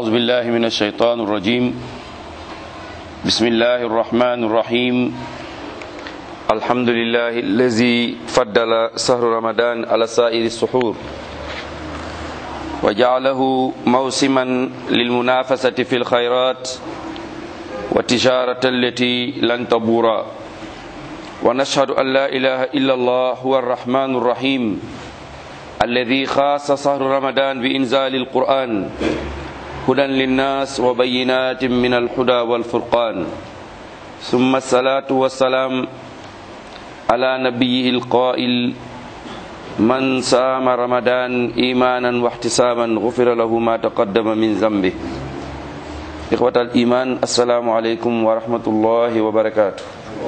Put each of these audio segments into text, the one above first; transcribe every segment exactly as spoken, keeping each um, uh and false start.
أعوذ بالله من الشيطان الرجيم بسم الله الرحمن الرحيم الحمد لله الذي فضل شهر رمضان على سائر السحور وجعله موسما للمنافسة في الخيرات والتجارة التي لن تبور ونشهد أن لا إله إلا الله هو الرحمن الرحيم الذي خاص شهر رمضان بإنزال القرآن هدى للناس وبينات من الهدى والفرقان ثم الصلاة والسلام على نبيه القائل من صام رمضان إيمانا واحتسابا غفر له ما تقدم من ذنبه إخوة الإيمان السلام عليكم ورحمة الله وبركاته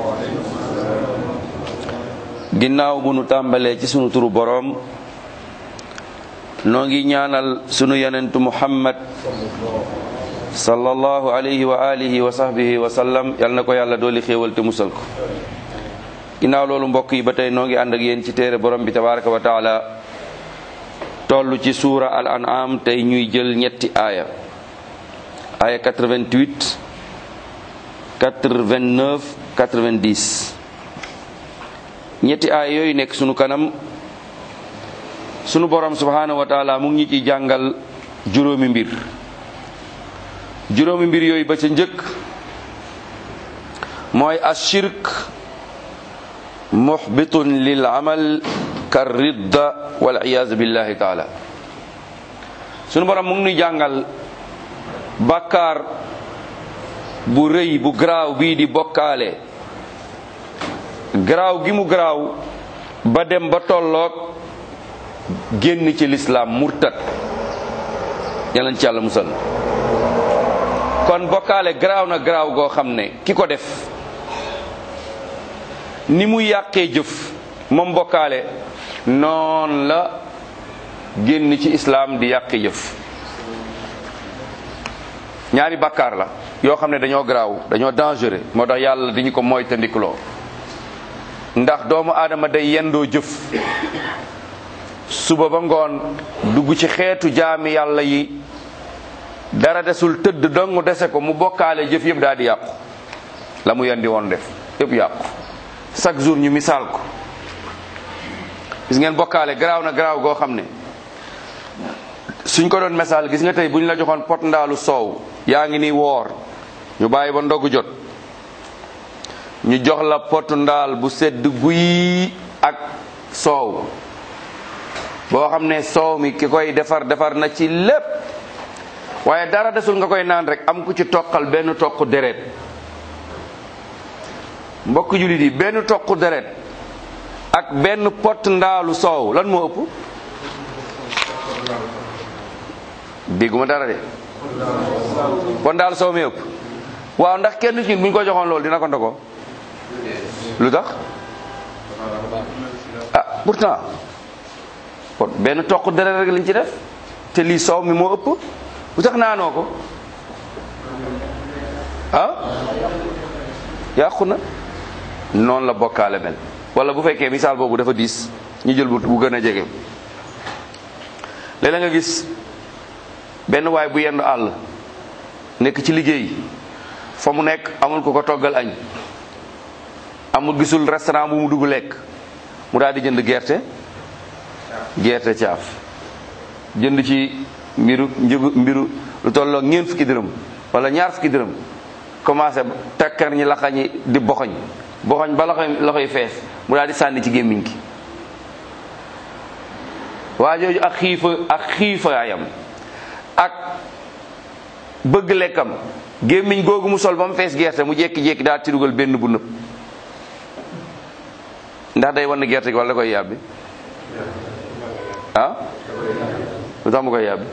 ginnaaw bu nu tàmbalee ci sunu turu boroom noo ngi ñaanal sunu yonentu Muhammad sallallahu alayhi wa alihi wa sahbihi wa sallam yal na ko yàlla dooli xéewal te musal ko ginnaaw loolu mbokk yi ba tey noo ngi ànd ak yéen ci téere borom bi tabaraka wa taala toll ci suura al an'am tey ñuy jël ñetti aaya aaya quatre-vingt-huit quatre-vingt-neuf quatre-vingt-dix ñetti aaya yooyu nekk sunu kanam sunu borom subhanahu wa taala mu ngi ñu ciy jàngal juróomi mbir juróomi mbir yooyu ba ca njëkk mooy ashirk muhbitun lil amal kar ridda wal iyaazu billahi taala sunu borom mu ngi ñuy jàngal bàkkaar bu rëy bu garaaw bii di bokkaale garaaw gi mu garaaw ba dem ba tolloog génn ci lislaam murtad yàlla ci yàlla musal kon bokkaale garaaw na garaaw goo xam ne ki ko def ni mu yàqee jëf moom bokkaale noon la génn ci islaam di yàqee jëf ñaari bàkkaar la yoo xam ne dañoo garaaw dañoo dangereux moo tax yàlla diñu ko moytandikuloo ndax doomu aadama day yendoo jëf suba ba ngoon dugg ci xeetu jaami yàlla yi dara desul tëdd dong dese ko mu bokkaale jëf yëpp daal di yàqu la mu yendi woon def yëpp yàqu chaque jour ñu misaal ko gis ngeen bokkaale garaaw na garaaw goo xam ne suñ ko doon misaal gis nga tey bu ñu la joxoon pot ndaalu soow yaa ngi nii woor ñu bàyyi ba ndogu jot ñu jox la potu ndaal bu sedd guy ak soow boo xam ne soow mi ki koy defar defar na ci lépp waaye dara desul nga koy naan rek am ku ci toqal benn toq deret mbokk jullit yi benn toq deret ak benn pot ndaalu soow lan moo ëpp dégguma dara de pot ndaalu soow mi ëpp waaw ndax kenn ci bu ñu ko joxoon loolu dina ko ndogo lu tax ah pourtant kon benn toq deret rek lañ ci def te lii soow mi moo ëpp lu tax naanoo ko ah yàqu na noonu la bokkaale mel wala bu fekkee misaal boobu dafa diis ñu jël bu bu gën a jege léeg-léeg nga gis benn waay bu yendu àll nekk ci liggéey fa mu nekk amul ko ko toggal añ amul gisul restaurant bu mu dugg lekk mu daal di jënd gerte gerte caaf jënd ci mbiru njëgu mbiru lu tolloo ñeent fukki dërëm wala ñaar fukki dërëm commencé tekkar ñi laxa ñi di boxoñ boxoñ ba loxoy loxoy fees mu daal di sànni ci gémmiñ gi waa jooju ak xiifa ak xiifaayam ak bëgg lekkam gémmiñ googu mu sol ba mu fees gerte mu jékki-jékki daal ci dugal benn bu nëb ndax day wan gerte gi wala da koy yàbbi ah lu tax mu koy yàbbi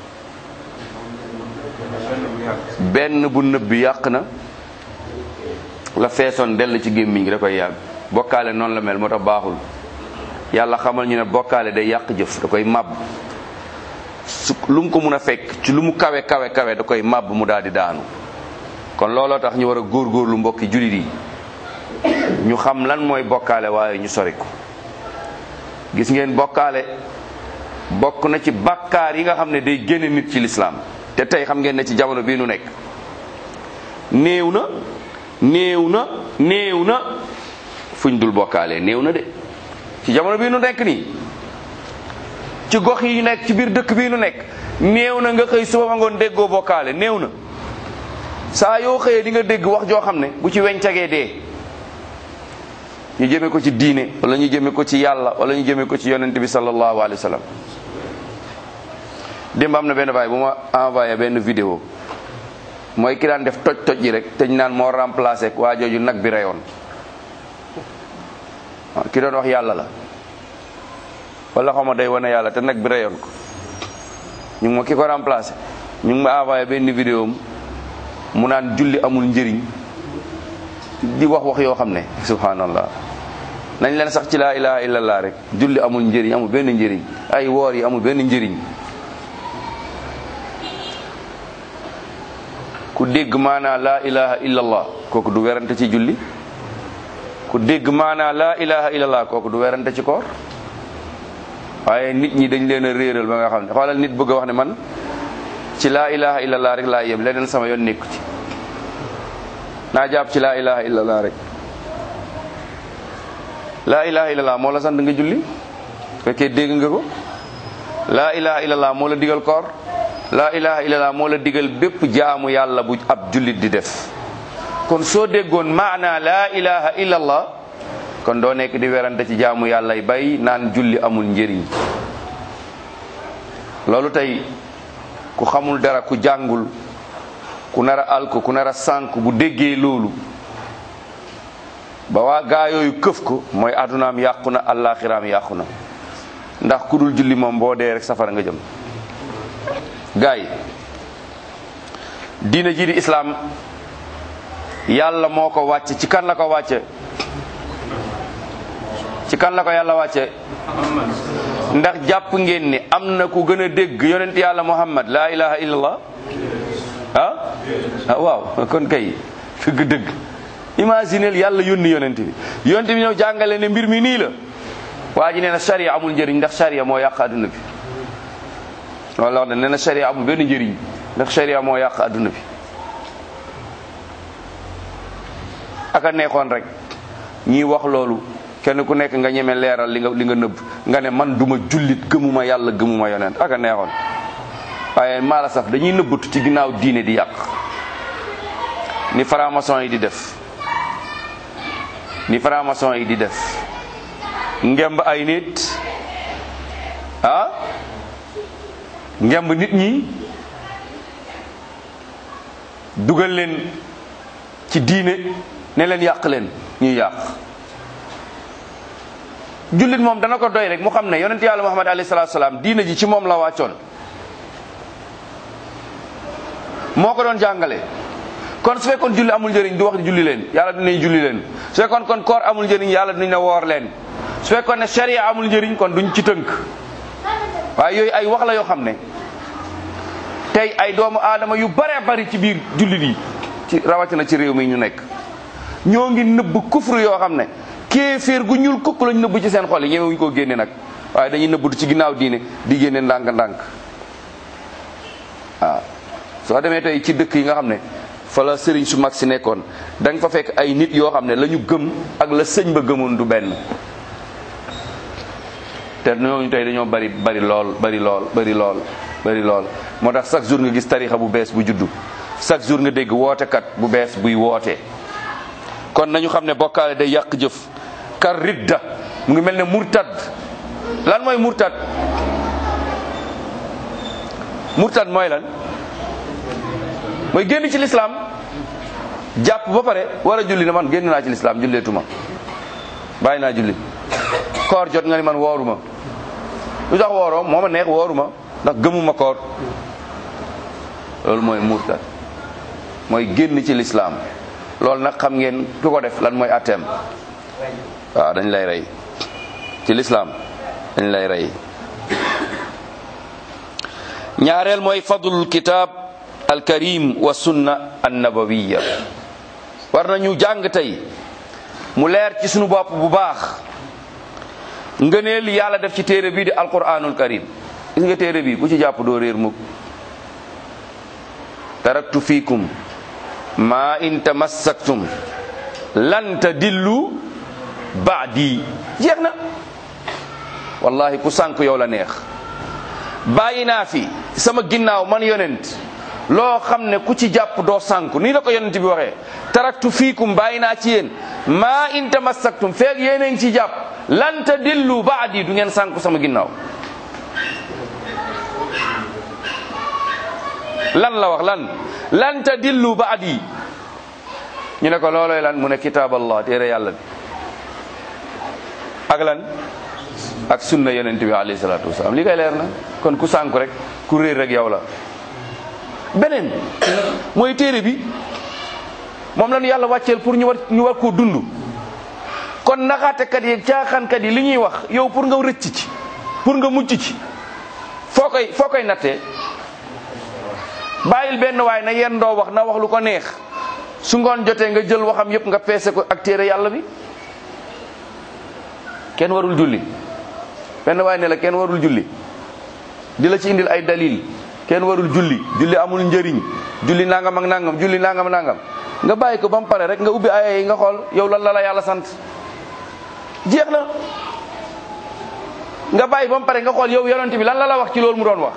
benn bu nëb bi yàq na la feesoon dell ci gémmiñ gi da koy yàbbi bokkaale noonu la mel moo tax baaxul yàlla xamal ñu ne bokkaale day yàq jëf da koy màbb su lu mu ko mun a fekk ci lu mu kawe kawe kawe da koy màbb mu daal di daanu kon looloo tax ñu war a góorgóorlu mbokki jullit yi ñu xam lan mooy bokkaale waaye ñu sori ko gis ngeen bokkaale bokk na ci bàkkaar yi nga xam ne day génne nit ci lislaam te tey xam ngeen ne ci jamono bii nu nekk néew na néew na néew na fuñ dul bokkaalee néew na de ci jamono bii nu nekk nii ci gox yi ñu nekk ci biir dëkk bii nu nekk néew na nga xëy suba ma ngoon déggoo bokkaale néew na saa yoo xëyee di nga dégg wax joo xam ne bu ci weñ cagee dee ñu jëme ko ci diine wala ñu jëme ko ci yàlla wala ñu jëme ko ci yonent bi sallallahu alayhi wa sallam. démb am na benn baay bu ma envoyé benn vidéo mooy ki daan def toj toj yi rek te ñu naan moo remplacé waa jooju nag bi reyoon ki doon wax yàlla la wala xaw ma day wane yàlla te nag bi reyoon ko ñu ngi ma ki ko remplacé ñu ngi ma envoyé benn vidéo mu naan julli amul njëriñ di wax wax yoo xam ne subhanallah nañ leen sax ci laa ilaha illallah rek julli amul njëriñ amul benn njëriñ ay woor yi amul benn njëriñ. ku dégg maanaa laa ilaha illallah kooku du werante ci julli ku dégg maanaa laa ilaha illallah kooku du werante ci koor waaye nit ñi dañ leen a réeral ba nga xam ne xoolal nit bëgg a wax ne man ci laa ilaha illallah rek laa yem leneen sama yoon nekku ci naa jàpp ci laa ilaha illallah rek laa ilaha illallah moo la sant nga julli fekkee dégg nga ko laa ilaha illallah moo la digal koor laa ilaha illallah moo la digal bépp jaamu yàlla bu ab jullit di def kon soo déggoon maana laa ilaha illallah kon doo nekk di werante ci jaamu yàlla yi bay naan julli amul njëriñ loolu tey ku xamul dara ku jàngul ku nar a alko ku nar a sànk bu déggee loolu ba waa gaa yooyu këf ko mooy addunaam yàqu na allaaxiraam yàqu na ndax ku dul julli moom boo dee rek safara nga jëm gaa yi diina ji di islaam yàlla moo ko wàcce ci kan la ko wàcce ci kan la ko yàlla wàcce ndax jàpp ngeen ni am na ku gën a dégg yonent yàlla muhammad laa ilaha illallah ah ah waaw kon kay dëgg dëgg imagineel yàlla yónni yonent bi yonent bi ñëw jàngale ne mbir mi nii la waa ji nee na sharia amul njëriñ ndax sharia moo yàq adduna bi loolu la wax ne nee na sharia amul benn njëriñ ndax sharia moo yàq adduna bi aka neexoon rek ñiy wax loolu kenn ku nekk nga ñeme leeral li nga li nga nëbb nga ne man duma jullit gëmuma yàlla gëmuma yonent aka neexoon waaye maala saf dañuy nëbbatu ci ginnaaw diine di yàq ni franc-maçon yi di def ni franc-maçon yi di def ngemb ay nit ah ngemb nit ñi dugal leen ci diine ne leen yàq leen ñuy yàq jullit moom dana ko doy rek mu xam ne yonent yàlla muhammad alayhi salaatu salaam diine ji ci moom la wàccoon moo ko doon jàngale kon su fekkoon julli amul njëriñ du wax di julli leen yàlla dinañ julli leen su fekkoon kon koor amul njëriñ yàlla dinañ ne woor leen su fekkoon ne sharia amul njëriñ kon duñ ci tënk waaye yooyu ay wax la yoo xam ne tey ay doomu aadama yu bare bari ci biir jullit yi ci rawatina ci réew mi ñu nekk ñoo ngi nëbb kufru yoo xam ne kéeféer gu ñuul kukk lañ nëbb ci seen xol yi ñemewuñ koo génne nag waaye dañuy nëbbatu ci ginnaaw diine di génne ndànk-ndànk waaw soo demee tey ci dëkk yi nga xam ne fa la sëriñ su mag si nekkoon da nga fa fekk ay nit yoo xam ne la ñu gëm ak la sëñ ba gëmoon du benn te ñooñu tey dañoo bari bari lool bari lool bari lool bari lool moo tax chaque jour nga gis tarixa bu bees bu juddu chaque jour nga dégg wootekat bu bees buy woote kon nañu xam ne bokkaale day yàq jëf kar ridda mu ngi mel ne murtad lan mooy murtad murtad mooy lan mooy génn ci lislaam jàpp ba pare war a julli ne man génn naa ci lislaam julleetuma bàyyi naa julli koor jot nga ni man wooruma lu tax wooroo moo ma neex wooruma ndax gëmuma koor loolu mooy murtad mooy génn ci lislaam loolu nag xam ngeen ku ko def lan mooy atteem waaw dañ lay rey ci lislaam dañ lay rey ñaareel mooy fadlul kitab alkarim wa sunna annabawiya war nañu jàng tey mu leer ci sunu bopp bu baax ngëneel yàlla def ci téere bii di alquranul karim gis nga téere bi ku ci jàpp doo réer mukk taraktu fiikum ma in tamassaktum lan tadillu ba'di. jeex na. wallahi ku sànk yow la neex. bàyyi naa fi sama ginnaaw man yonent loo xam ne ku ci jàpp doo sànku nii la ko yonent bi waxee. taraktu fiikum bàyyi naa ci yéen maa in tamassaktum feeg yéeneen ci jàpp lan tadillu ba'di du ngeen sànku sama ginnaaw. lan la wax lan lan tadillu ba'di. ñu ne ko loolooy lan mu ne kitaab Allah téere yàlla bi ak lan ak sunna yonent bi alayhi salaatu wasalaam li koy leer na. kon ku sànku rek ku réer rek yow la. beneen mooy téere bi moom la ñu yàlla wàcceel pour ñu war ñu war koo dund. kon naxaatekat yi caaxaankat yi li ñuy wax yow pour nga rëcc ci pour nga mucc ci foo koy foo koy nattee. bàyyil benn waay na yenn doo wax na wax lu ko neex su ngoon jotee nga jël waxam yépp nga peese ko ak téere yàlla bi. kenn warul julli benn waay ne la kenn warul julli di la ci indil ay dalil kenn warul julli julli amul njëriñ julli nangam ak nangam julli nangam nangam nga bàyyi ko ba mu pare rek nga ubbi ay nga xool yow lan la la yàlla sant jeex na. nga bàyyi ba mu pare nga xool yow yonent bi lan la la wax ci loolu mu doon wax.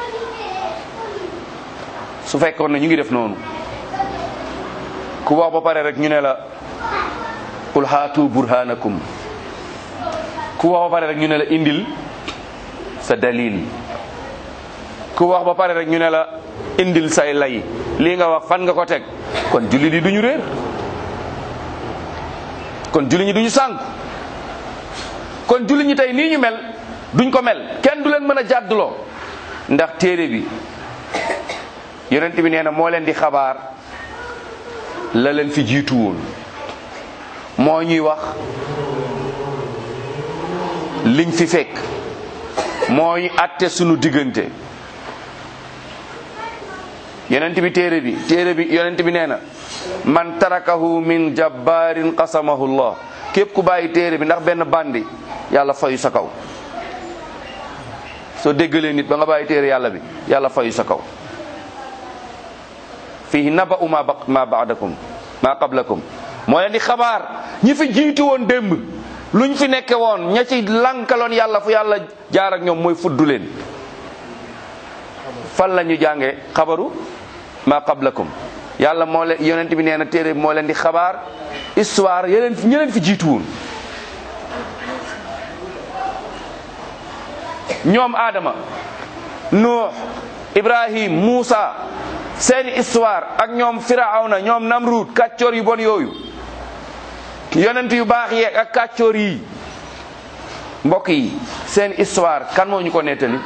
su fekkoon ne ñu ngi def noonu ku wax ba pare rek ñu ne la qul haatu burhanakum ku wax ba pare rek ñu ne la indil sa dalil ku wax ba pare rek ñu ne la indil say lay lii nga wax fan nga ko teg kon julli di duñu réer kon julli ñi duñu sànk kon julli ñi tey nii ñu mel duñ ko mel kenn du leen mën a jàdduloo ndax téere bi yonent bi nee na moo leen di xabaar la leen fi jiitu woon moo ñuy wax liñ fi fekk moo ñu àtte sunu diggante. yonent bi téere bi téere bi yonent bi nee na man tarakahu min jabbaarin qasamahu llah képp ku bàyyi téere bi ndax benn bandi yàlla fayu sa kaw. soo déggalee nit ba nga bàyyi téere yàlla bi yàlla fayu sa kaw. fihi naba'u ma ba ma ba'dakum ma qablakum moo leen di xabaar ñi fi jiitu woon démb luñ fi nekke woon ña ci lankaloon yàlla fu yàlla jaar ak ñoom mooy fuddu leen. fan la ñu jàngee xabaru ma qablakum yàlla moo leen yonent bi nee na téere bi moo leen di xabaar histoire yeneen ñi leen fi jiitu woon. ñoom Adama Nuux Ibrahim Muusa seeni histoire ak ñoom Firawna ñoom Namrud kàccoor yu bon yooyu yonent yu baax yeeg ak kàccoor yi mbokk yi seen histoire kan moo ñu ko nettali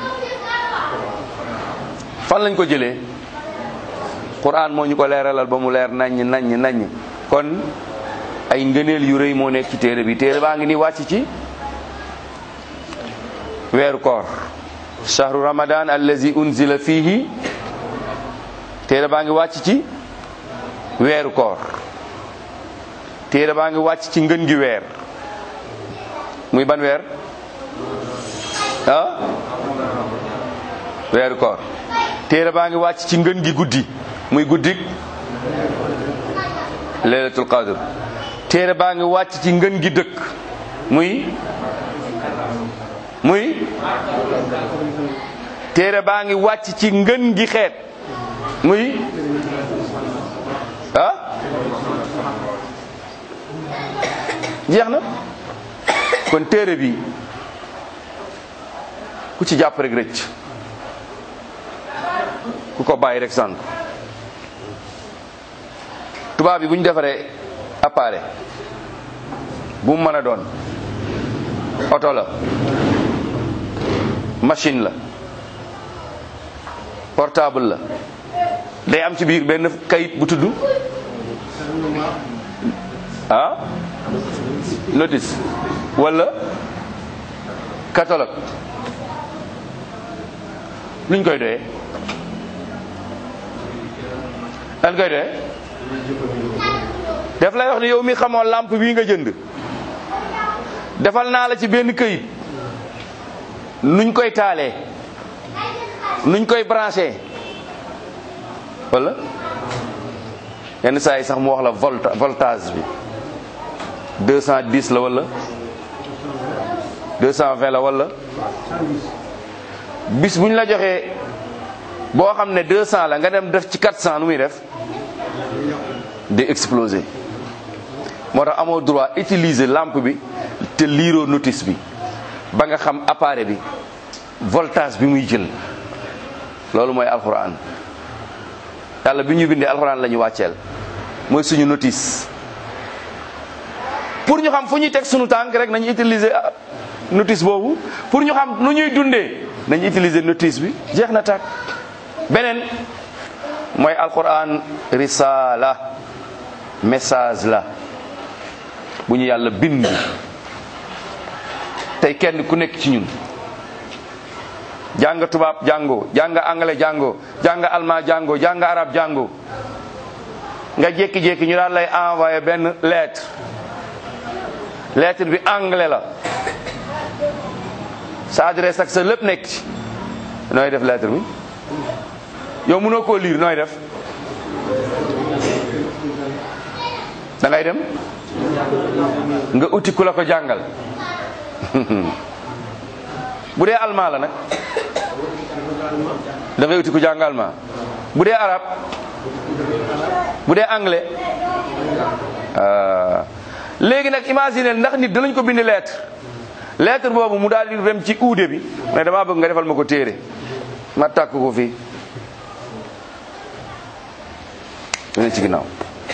fan lañ ko jëlee Qur'an moo ñu ko leeralal ba mu leer naññ naññ naññ. kon ay ngëneel yu rëy moo nekk ci téere bi téere baa ngi ni wàcc ci weeru koor shahru ramadan allazi unzila fihi téere baa ngi wàcc ci weeru koor téere baa ngi wàcc ci ngën gi weer muy ban weer ah weeru koor téere baa ngi wàcc ci ngën gi guddi muy guddik laylatul qadr téere baa ngi wàcc ci ngën gi dëkk muy muy téere baa ngi wàcc ci ngën gi xeet muy ah jeex na. kon téere bi ku ci jàpp rek rëcc ku ko bàyyi rek sànk. tubaab bi bu ñu defaree appareil bu mu mën a doon oto la machine la portable la day am ci biir benn kayit bu tudd ah notice wala catalogue luñ koy doyee lan koy doyee def lay wax ne yow mi xamoo lampe bii nga jënd defal naa la ci benn kayit nuñ koy taalee nuñ koy branché wala yenn saa yi sax mu wax la volta voltage bi deux cent dix la wala deux cent vingt la wala bis bu ñu la joxee boo xam ne deux cent la nga dem def ci quatre cent nu muy def di exploser. moo tax amoo droit utiliser lampe bi te liiroo notice bi ba nga xam appareil bi voltage bi muy jël. loolu mooy alxuraan yàlla bi ñu bindee alxuraan la ñu wàcceel mooy suñu notice pour ñu xam fu ñuy teg suñu tànk rek nañu utiliser notice boobu pour ñu xam nu ñuy dundee nañu utiliser notice bi jeex na tàkk. beneen mooy alxuraan risala message la bu ñu yàlla bind tey kenn ku nekk ci ñun jàng tubaab jàngoo jàng anglais jàngoo jàng allemand jàngoo jàng arab jàngoo nga jékki-jékki ñu daal lay envoyé benn lettre lettre bi anglais la sa adresse ak sa lépp nekk ci nooy def lettre bi yow mënoo koo lire nooy def da ngay dem nga uti ku la ko jàngal bu dee allemand la nag da ngay uti ku jàng allemand bu dee arab bu dee anglais léegi nag imaginer ndax nit danañ ko bind lettre lettre boobu mu daal di dem ci uude bi mais damaa bëgg nga defal ma ko téere ma tàkk ko fii ne ci ginnaaw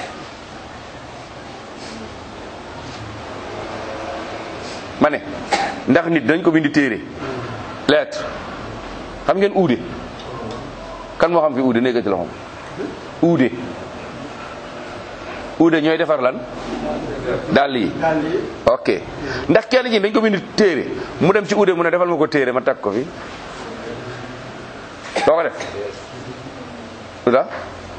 ma ne ndax nit dañ ko bindi téere lettre xam ngeen uude kan moo xam fi uude nekk ci loxoom uude uude ñooy defar lan dàll yi ok ndax kenn ci dañ ko bindi téere mu dem ci uude mu ne defal ma ko téere ma takk ko fi doo ko def lu tax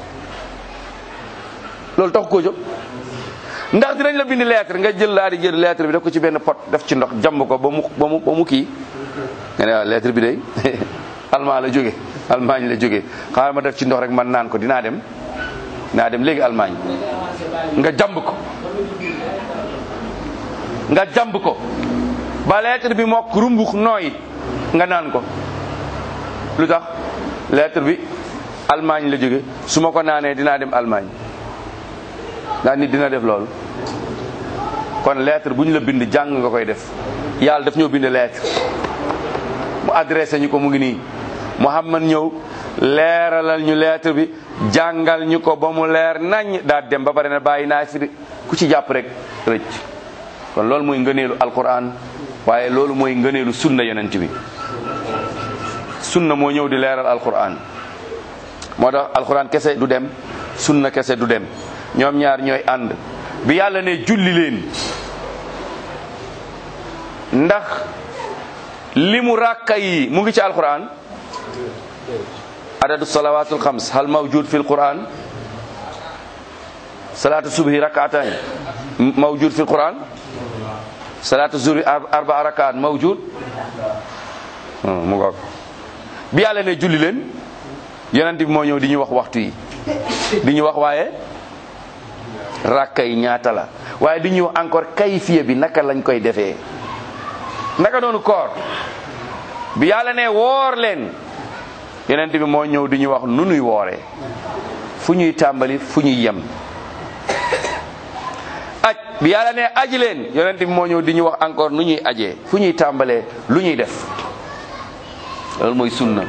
loolu tax koo jóg ndax dinañ la bind lettre nga jël laa di jël lettre bi def ko ci benn pot def ci ndox jàmm ko ba mu ba mu ba mu kii nga ne waaw lettre bi day allemand la jóge Allemagne la jóge xaaral ma def ci ndox rek man naan ko dinaa dem dinaa dem léegi Allemagne nga jàmb ko nga jàmb ko ba lettre bi mokk rumbux nooy nga naan ko lu tax lettre bi Allemagne la jóge su ma ko naanee dinaa dem Allemagne ndax nit dina def loolu kon lettre bu ñu la bind jàng nga koy def yàlla daf ñoo bind lettre mu adressé ñu ko mu ngi nii Muhammad ñëw leeralal ñu lettre bi jàngal ñu ko ba mu leer nañ daal dem ba pare na bàyyi naa fi ku ci jàpp rek rëcc kon loolu mooy ngëneelu alquran waaye loolu mooy ngëneelu sunna yonent bi sunna moo ñëw di leeral alquran moo tax alquran kese du dem sunna kese du dem ñoom ñaar ñooy ànd bi yàlla ne julli leen ndax li mu ràkka yi mu ngi ci alquran adadu salawatul xams hal mawjud fi alquran salatu subhi rak'atan mawjud fi alquran salatu zuhri arba rakat mawjud mu ngoog bi yàlla ne julli leen yonent bi moo ñëw di ñu wax waxtu yi di ñu wax waaye rakka yi ñaata la waaye di ñu wax encore kayfiya bi naka lañ koy defee naka noonu koor bi yàlla ne woor leen yonent bi moo ñëw di ñu wax nu nuy wooree fu ñuy tàmbali fu ñuy yem aj bi yàlla ne aji leen yonent bi moo ñëw di ñu wax encore nu ñuy ajee fu ñuy tàmbalee lu ñuy def loolu mooy sunna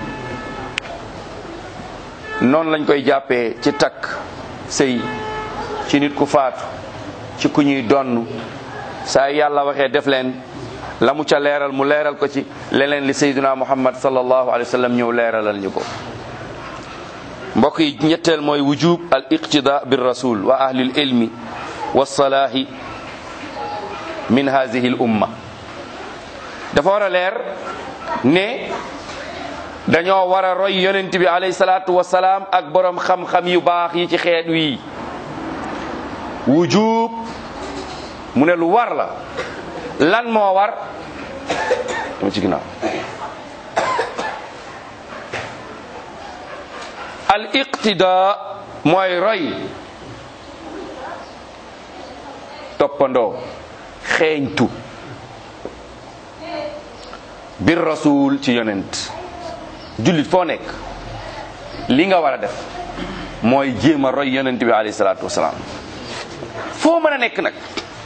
noonu lañ koy jàppee ci takk sëy ci nit ku faatu ci ku ñuy donn saa yàlla waxee def leen la mu ca leeral mu leeral ko ci leneen li sayyiduna muhammad sallallahu alayhi wa sallam ñëw leeralal ñu ko mbokk yi ñetteel mooy wujub al iqtida bir rasul wa ahli al ilmi wa salaahi min hadhihi al umma dafa war a leer ne dañoo war a roy yonent bi alayhi salaatu wasalaam ak borom xam-xam yu baax yi ci xeet wi wujub mu ne lu war la lan moo war dama ci ginnaaw al iqtida mooy roy toppandoo xeeñtu bir rasul ci yonent jullit foo nekk li nga war a def mooy jéem a roy yonent bi alayhi salaatu wasalaam foo mën a nekk nag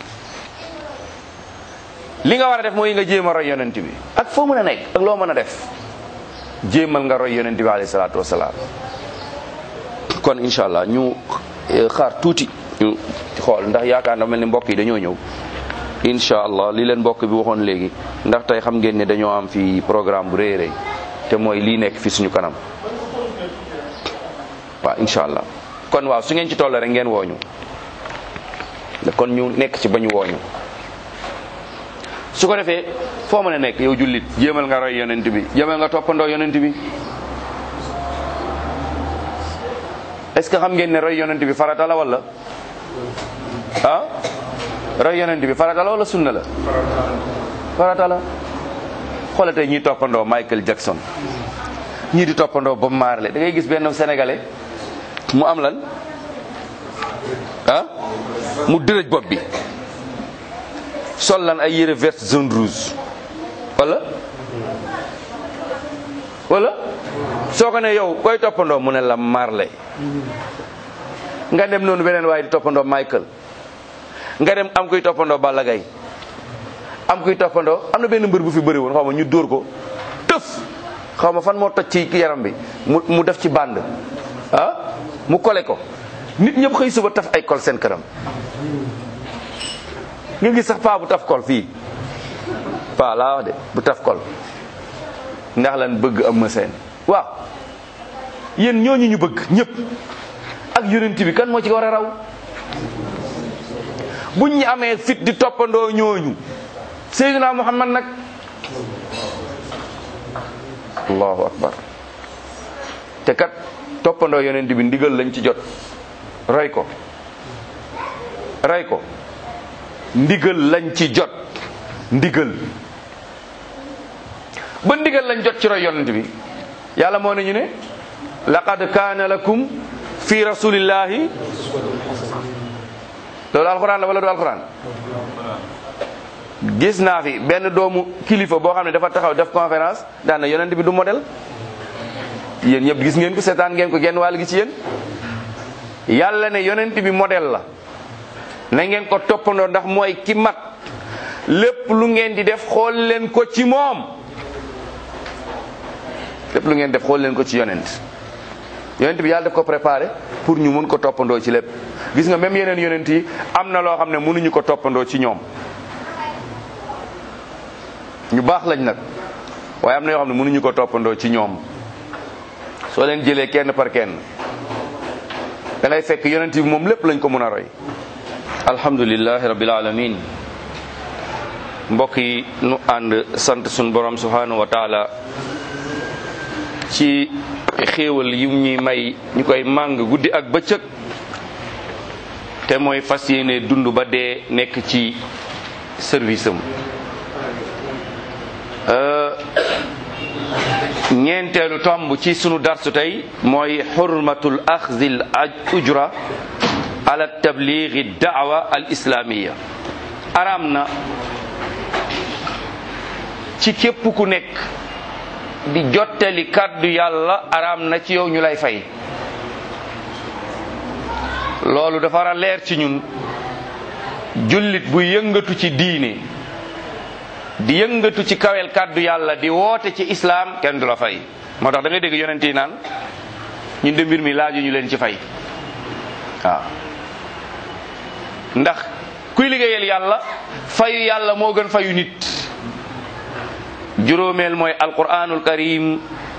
li nga war a def mooy nga jéem a roy yonent bi ak foo mën a nekk ak loo mën a def jéemal nga roy yonent bi alayhi salaatu wasalaam kon incha allah ñu xaar tuuti ñu xool ndax yaakaar na mel ni mbokk yi dañoo ñëw incha allah li leen mbokk bi waxoon léegi ndax tey xam ngeen ne dañoo am fi programme bu rëy rëy te mooy lii nekk fi suñu kanam waaw incha allah kon waaw su ngeen ci toll rek ngeen wooñu kon ñu nekk ci ba ñu wooñu su ko defee foo mën a nekk yow jullit jéemal nga roy yonent bi jéemal nga toppandoo yonent bi est-ce que xam ngeen ne roy yonent bi farata la wala ah roy yonent bi farata la wala sunna la farata la xoolal tey ñuy toppandoo Michael Jackson ñii di toppandoo Bob Marley da ngay gis benn sénégalais mu am lan ah mu dërëj bopp bi sol lan ay yére vert jaune rouge wala wala soo ko ne yow koy toppandoo mu ne la Marley nga dem noonu beneen waaye di toppandoo Michael nga dem am kuy toppandoo Balla Gaye am kuy toppandoo am na benn mbër bu fi bëri woon xaw ma ñu dóor ko tëf xaw ma fan moo toj ci yaram bi mu mu def ci bande ah mu kole ko nit ñëpp xëy suba taf ay kol seen këram nga gis sax paa bu taf kol fii paa laa wax de bu taf kol ndax lan bëgg am seen waaw yéen ñooñu ñu bëgg ñëpp ak yonent bi kan moo ci war a raw buñ ñu amee fit di toppandoo ñooñu Seydina Muhammad nag allahu akbar te kat toppandoo yonent bi ndigal lañ ci jot roy ko roy ko ndigal lañ ci jot ndigal ba ndigal lañ jot ci roy yonent bi yàlla moo ne ñu ne laqad kaana lakum fi rasulillahi loolu alxuraan la wala du alxuraan gis naa fi benn doomu kilifa boo xam ne dafa taxaw def conférence daan na yonent bi du modèle yéen ñëpp gis ngeen ko seetaan ngeen ko genn wàll gi ci yéen yàlla ne yonent bi modèle la na ngeen ko toppandoo ndax mooy ki mat lépp lu ngeen di def xool leen ko ci moom lépp lu ngeen def xool leen ko ci yonent yonent bi yàlla def ko préparé pour ñu mun ko toppandoo ci lépp gis nga même yeneen yonent yi am na loo xam ne mënuñu ko toppandoo ci ñoom ñu baax lañ nag waaye am na yoo xam ne mënuñu ko toppandoo ci ñoom soo leen jëlee kenn par kenn da ngay fekk yonent bi moom lépp lañ ko mën a roy alhamdulillahi rabbil alamin mbokk yi nu ànd sant suñu borom subhanahu wa taala ci xéewal yi ñuy may ñu koy màng guddi ak bëccëg te mooy fas yéene dund ba dee nekk ci service am ñeenteelu tomb ci sunu darsu tey mooy xurmatul axzil ujra ala tablighi daawa al islamiya araam na ci képp ku nekk di jottali kàddu yàlla araam na ci yow ñu lay fay loolu dafa war a leer ci ñun jullit bu yëngatu ci diine di yëngatu ci kawel kàddu yàlla di woote ci islaam kenn du la fay moo tax da ngay dégg yonent yi naan ñun de mbir mi laaju ñu leen ci fay waaw ndax kuy liggéeyal yàlla fayu yàlla moo gën fayu nit juróomeel mooy alquranul karim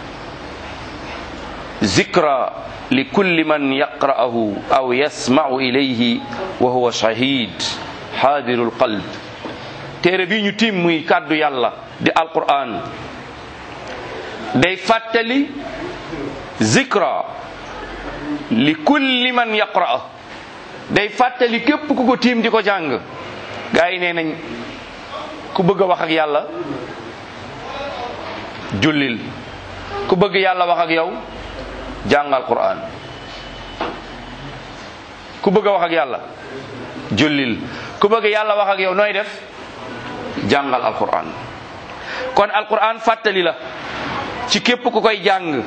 zikra li kulli man yaqra'ahu aw yasma'u ilayhi wa huwa shahid hadirul qalb téere bi ñu tiim muy kàddu yàlla di alquran day fàttali zikra li kulli man yaqra day fàttali képp ku ko tiim di ko jàng gaa yi nee nañ ku bëgg a wax ak yàlla jullil ku bëgg yàlla wax ak yow jàngal Qur'an. ku bëgg a wax ak yàlla jullil, ku bëgg yàlla wax ak yow nooy def jàngal alquran. kon alquran fàttali la ci képp ku koy jàng,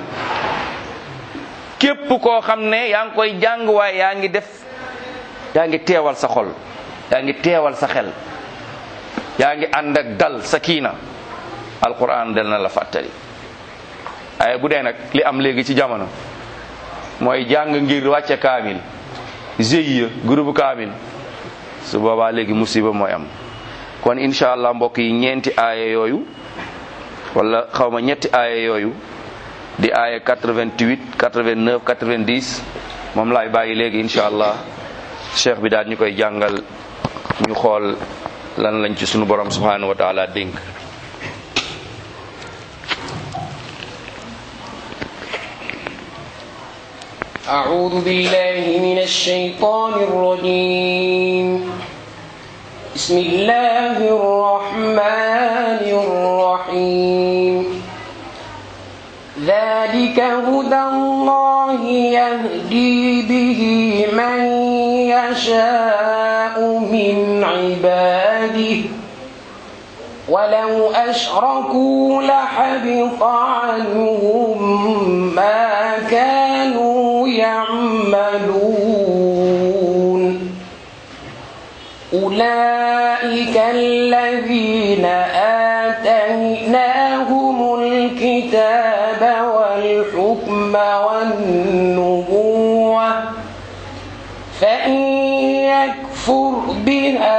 képp koo xam ne yaa ngi koy jàng waaye yaa ngi def yaa ngi teewal sa xol, yaa ngi teewal sa xel, yaa ngi ànd ak dal sakina, alquran del na la fàttali. ay bu dee nag li am léegi ci jamono mooy jàng ngir wàcce kaamil, G I E groupe kaamil, su boobaa léegi musiba mooy am. kon incha allah mbokk yi ñeenti aaya yooyu wala xaw ma ñetti aaya yooyu di aaya quatre-vingt-huit quatre-vingt-neuf quatre-vingt-dix moom laay bàyyi léegi incha allah cheikh bi daal ñu koy jàngal, ñu xool lan lañ ci sunu borom subhanahu wa taala dénk. أعوذ بالله من الشيطان الرجيم. بسم الله الرحمن الرحيم. ذلك هدى الله يهدي به من يشاء من عباده ولو أشركوا لحبط عنهم ما كانوا يعملون. أولئك الذين آتيناهم الكتاب والحكم والنبوة فإن يكفر بها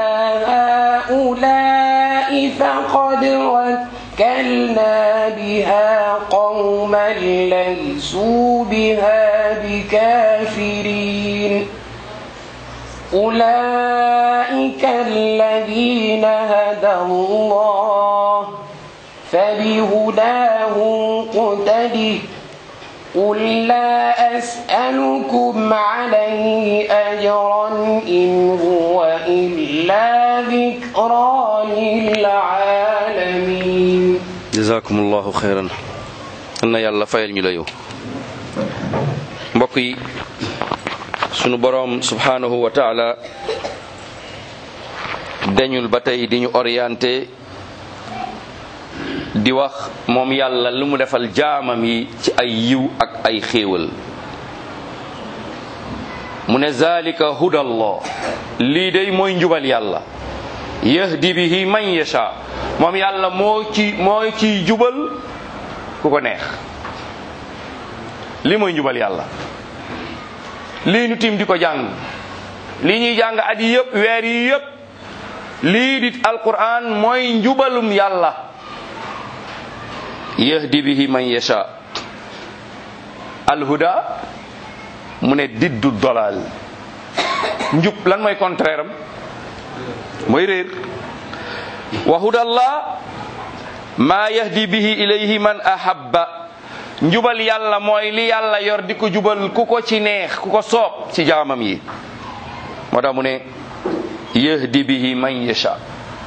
هؤلاء فقد وكلنا بها قوما ليسوا بها بكافرين. أولئك الذين هدى الله فبهداه اقتده. قل لا أسألكم عليه أجرا إن هو إلا ذكرى للعالمين. جزاكم الله خيرا. na yàlla fayal ñu la yow. mbokk yi sunu boroom subhanahu wa taala dañul ba tey di ñu orienté di wax moom yàlla lu mu defal jaamam yi ci ay yiw ak ay xéewal. mu ne zalika hudallah, lii day mooy njubal yàlla, yahdi bihi man yasha, moom yàlla moo ci mooy ciy jubal ku ko neex. lii mooy njubal yàlla. lii ñu tim di ko jàng, lii ñuy jàng at yi yëpp weer yi yëpp, lii di alquran mooy njubalum yàlla. yahdi bihi man yasha. alhuda mu ne diddu dolal. njub lan mooy contraire am mooy réer. wa hudallah ma yahdi bihi ilayhi man ahabba. njubal yàlla mooy li yàlla yor di ko jubal ku ko ci neex, ku ko soob ci jaamam yi. moo tax mu ne yahdi bihi man yasha.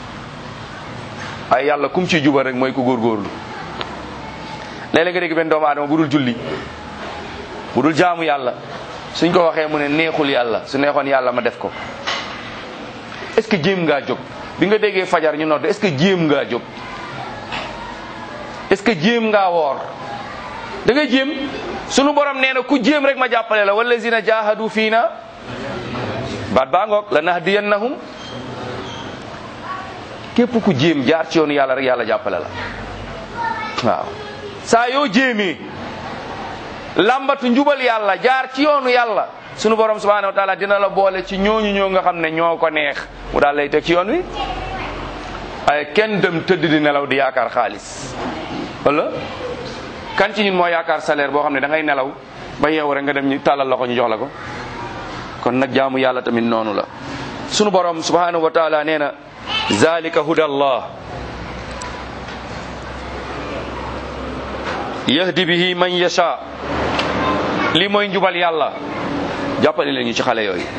ay yàlla kum ci jubal rek mooy ku góorgóorlu. léeg-léeg nga dégg benn doomu aadama bu dul julli, bu dul jaamu yàlla, suñ ko waxee mu ne neexul yàlla, su neexoon yàlla ma def ko. est-ce que jéem ngaa jóg bi nga déggee fajar ñu nodd? est-ce que jéem ngaa jóg? est-ce que jéem ngaa woor? da ngay jéem. sunu borom nee na ku jéem rek ma jàppale la. wallazina jahadu fiina, baat baa ngoog, la nahdiyannahum. képp ku jéem jaar ci yoonu yàlla rek yàlla jàppale la. waaw saa yoo jéemee lambatu njubal yàlla, jaar ci yoonu yàlla, sunu borom subhanahu wa taala dina la boole ci ñooñu ñoo nga xam ne ñoo ko neex, mu daal lay teg ci yoon wi. ay kenn dem tëdd di nelaw di yaakaar xaalis. wala kan ci ñun moo yaakaar salaire boo xam ne da ngay nelaw ba yeewu rek nga dem ñu tàllal loxo ñu jox la ko. kon nag jaamu yàlla tamit noonu la. sunu borom subhanahu wa taala nee na zalika hudallah yahdi bihi man yasha. lii mooy njubal yàlla. jàppale leen ñu ci xale yooyu.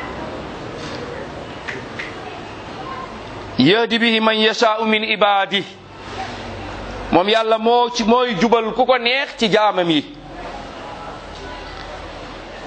yahdi bihi man yasha min ibadi. moom yàlla moo ci mooy jubal ku ko neex ci jaamam yi.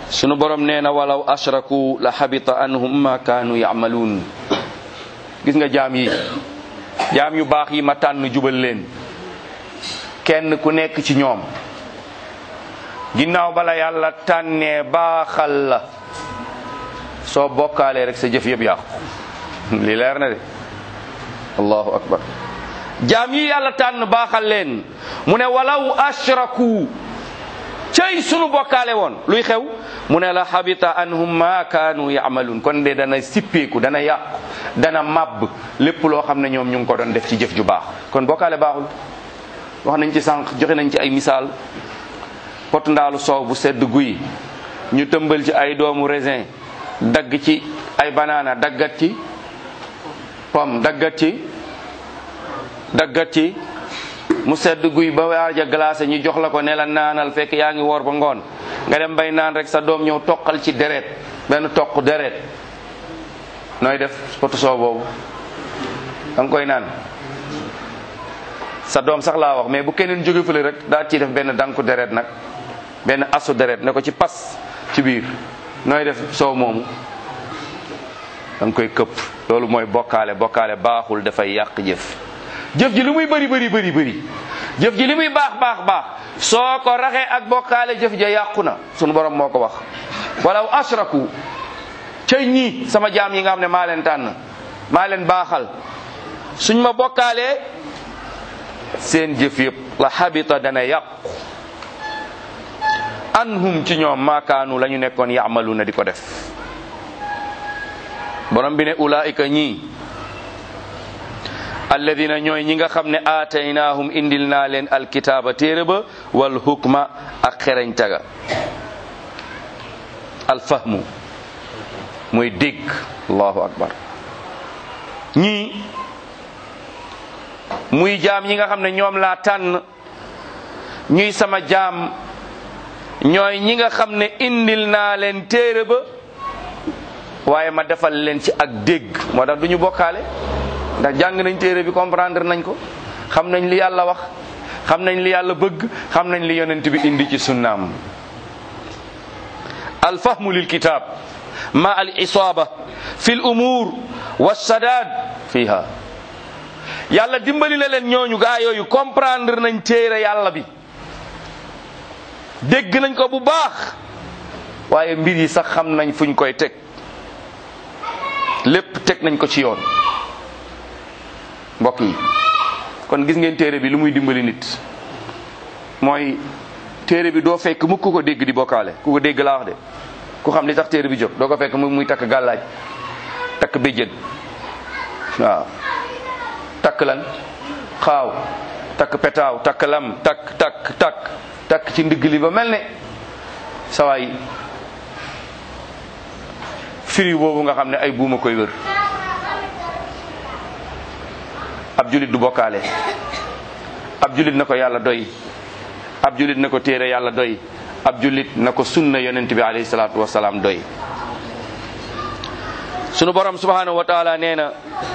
sunu borom nee na walaw ashraku la habita anhum ma kaanu ya'maluun. gis nga jaam yi jaam yu baax yi ma tànn jubal leen, kenn ku nekk ci ñoom ginnaaw bala yàlla tànnee baaxal la, soo bokkaalee rek sa jëf yëpp yàqu. li leer na de, allahu akbar. jaam yi yàlla tànn baaxal leen, mu ne walaw ashraku, cey sunu bokkaale woon luy xew, mu ne la habita anhum ma kaanu ya'maluun. kon de dana sippeeku, dana yàqu, dana màbb lépp loo xam ne ñoom ñu ngi ko doon def ci jëf ju baax. kon bokkaale baaxul. wax nañ ci sànq, joxe nañ ci ay misaal. pot ndaalu soow bu sedd guy, ñu tëmbal ci ay doomu raisin, dagg ci ay banaana, daggat ci pomme, daggat ci daggat ci mu sedd guy ba waaja glacé, ñu jox la ko ne la naanal, fekk yaa ngi woor ba ngoon, nga dem bay naan rek sa doom ñëw toqal ci deret, benn toq deret. nooy def potu soow boobu? da nga koy naan. sa doom sax laa wax, mais bu keneen jóge fële rek daa ciy def benn danku deret nag, benn asu deret ne ko ci pas ci biir, nooy def soow moomu? da nga koy këpp. loolu mooy bokkaale. bokkaale baaxul, dafay yàq jëf. jëf ji li muy bëri bëri bëri bëri, jëf ji li muy baax baax baax, soo ko raxee ak bokkaale, jëf ja yàqu na. sunu borom moo ko wax. walaw ashraku, cay ñii sama jaam yi nga xam ne maa leen tànn, maa leen baaxal, suñ ma bokkaalee, seen jëf yëpp la habita dana yàqu anhum ci ñoom maakaanu la ñu nekkoon yaamalu na di ko def. borom bi ne ulaika ñii alladina ñooy ñi nga xam ne aataynaahum indil naa leen alkitaaba téere ba, wal hukma ak xereñ taga, alfahmu muy dégg. allahu akbar. ñii muy jaam ñi nga xam ne ñoom laa tànn ñuy sama jaam, ñooy ñi nga xam ne indil naa leen téere ba, waaye ma defal leen ci ak dégg. moo tax du ñu bokkaale, ndax jàng nañ téere bi, comprendre nañ ko, xam nañ li yàlla wax, xam nañ li yàlla bëgg, xam nañ li yonent bi indi ci sunnaam. alfahmu lil kitab ma al isaaba fi l umur wa sadad fiha. yàlla dimbali na leen ñooñu gaa yooyu comprendre nañ téere yàlla bi, dégg nañ ko bu baax, waaye mbir yi sax xam nañ fuñ koy teg, lépp teg nañ ko ci yoon. mbokk yi, kon gis ngeen téere bi lu muy dimbali nit mooy téere bi doo fekk mukk ku ko dégg di bokkaale. ku ko dégg laa wax de, ku xam li tax téere bi jóg, doo ko fekk mu muy takk gàllaaj, takk béjjën, waaw, takk lan xaaw, takk petaaw, takk lam, takk takk takk takk ci ndigg li ba mel ne sawaay firi boobu nga xam ne ay buuma koy wër. ab julit du bokkaale. ab julit na ko yàlla doy, ab julit na ko téere yàlla doy, ab julit na ko sunna yonent bi alayhi salaatu wasalaam doy. sunu borom subhanahu wa taala nee na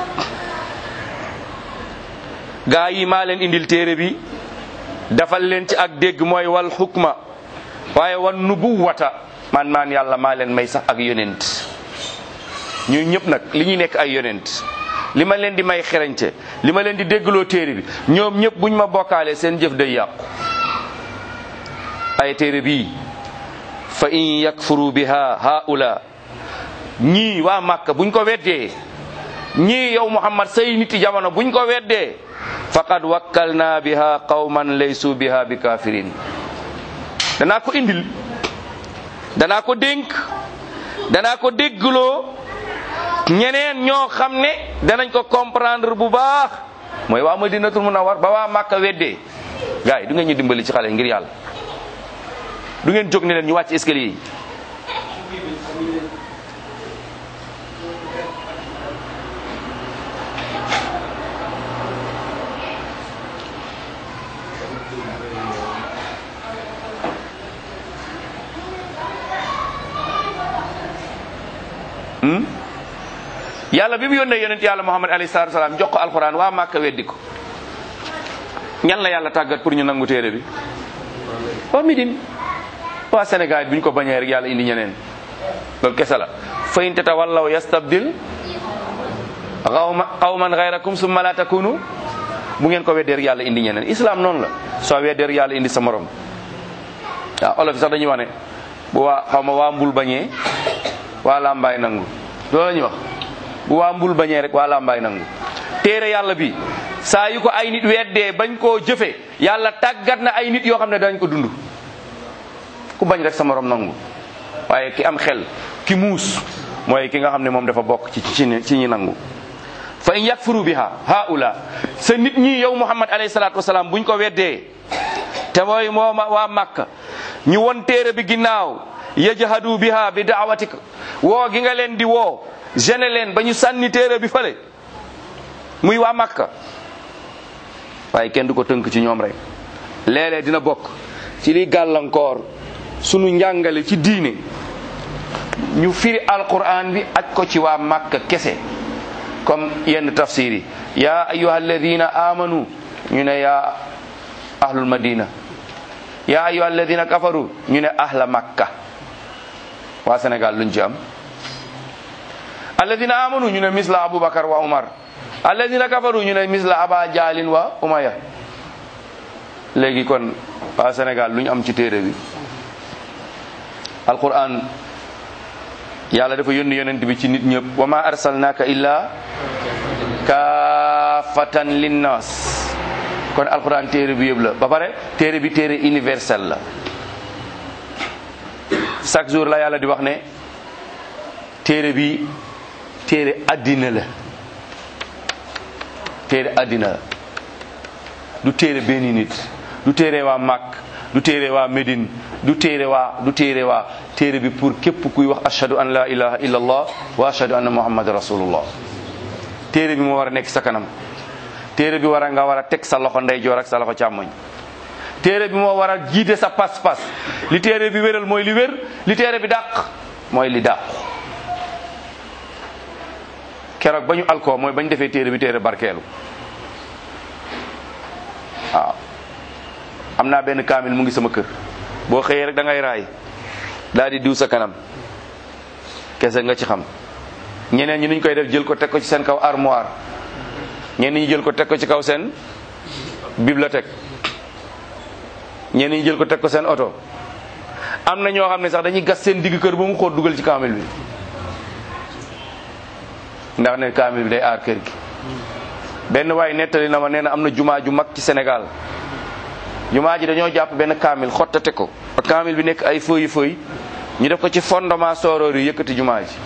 gaa yi maa leen indil téere bi, dafal leen ci ak dégg, mooy wal xukma, waaye wan nubuwata, man maan yàlla maa leen may sax ak yonent. ñu ñëpp nag li ñuy nekk ay yonent, li ma leen di may xerañte, li ma leen di déggloo téere bi, ñoom ñëpp buñ ma bokkaalee seen jëf day yàqu. ay téere bii fa in yakfuru biha haula, ñii waa Makka buñ ko weddee, ñii yow Muhammad say niti jamono buñ ko weddee, faqad wakkalna biha qawman laysu biha bi kafirin. danaa ko indil, danaa ko dénk, danaa ko déggloo ñeneen ñoo xam ne danañ ko comprendre bu baax, mooy waa Madinatul Munawwar. ba waa Makka weddee, gars yi du ngeen ñu dimbali ci xale ngir yàlla, du ngeen jóg ne leen ñu wàcc escalier yi. yàlla bi mu yónnee yonent yàlla Muhammad alayhi salaatu wa salaam jox ko alxuraan, waa Màkka weddi ko. ñan la yàlla tàggat pour ñu nangu téere bi? waa Médine waa Sénégal bi ñu ko bañee rek yàlla indi ñeneen loolu kese la fa in tatawallaw yastabdil qawma qawman ghayrakum summa la takunu bu ngeen ko weddee rek yàlla indi ñeneen islam noonu la soo weddee rek yàlla indi sa morom waaw olof sax dañuy wax ne bu waa xaw ma waa mbul bañee waa lambaay nangu loolu la ñuy wax bu waa mbul bañee rek waa lambaay nangu téere yàlla bi saa yu ko ay nit weddee bañ koo jëfe yàlla tàggat na ay nit yoo xam ne dañ ko dund ku bañ rek sa morom nangu waaye ki am xel ki muus mooy ki nga xam ne moom dafa bokk ci ci ci ñi nangu fa in yakfuru biha haula sa nit ñi yow Muhammad alayhi salaatu wasalaam buñ ko weddee te mooy moom waa Makka ñu won téere bi ginnaaw yajhadu biha bi da'watik woo gi nga leen di woo gene leen ba ñu sànni téere bi fale muy waa Makka waaye kenn du ko tënk ci ñoom rek léeg-léeg dina bokk ci li gàllankoor sunu njàngale ci diine ñu firi alquran bi aj ko ci waa Makka kese comme yenn tafsir yi ya ayyuha alladina amanu ñu ne ya ahlul madina ya ayyuha alladina kafaru ñu ne ahla Makka waa Sénégal luñ ci am alladina amanu ñu ne misla Abubakar wa Umar alladina kafaru ñu ne misla Aba Jaalin wa Umaya léegi kon waa Sénégal lu ñu am ci téere bi alquran yàlla dafa yónni yonent bi ci nit ñëpp wa ma arsalnaka illa kaafatan linnas kon alquran téere bi yëpp la ba pare téere bi téere universel la chaque jour la yàlla di wax ne téere bi téere addina la téere addina la du téere benn nit du téere waa Makk du téere waa Médine du téere waa du téere waa téere bi pour képp kuy wax ashhadu an la ilaha illa allah wa ashhadu anna muhammad rasulullah téere bi moo war a nekk sa kanam téere bi war a nga war a teg sa loxo ndeyjoor ak sa loxo càmmoñ téere bi moo war a jiite sa pas-pas li téere bi wéral mooy li wér li téere bi dàq mooy li dàq keroog ba ñu alkoo mooy bañ defee téere bi téere barkeelu waaw am naa benn kaamil mu ngi sama kër boo xëyee rek da ngay raay daal di diw sa kanam kese nga ci xam ñeneen ñi nuñ koy def jël ko teg ko ci seen kaw armoire ñenn ñi jël ko teg ko ci kaw seen bibliothèque ñenn ñi jël ko teg ko seen oto am na ñoo xam ne sax dañuy gas seen digg kër ba mu xóot dugal ci kaamil bi ndax ne kaamil bi day aar kër gi benn waay nettali na ma nee na am na jumaa ju mag ci Sénégal jumaa ji dañoo jàpp benn kaamil xottate ko ba kaamil bi nekk ay feuilles feuilles ñu def ko ci fondement sooroor yi yëkkati jumaa ji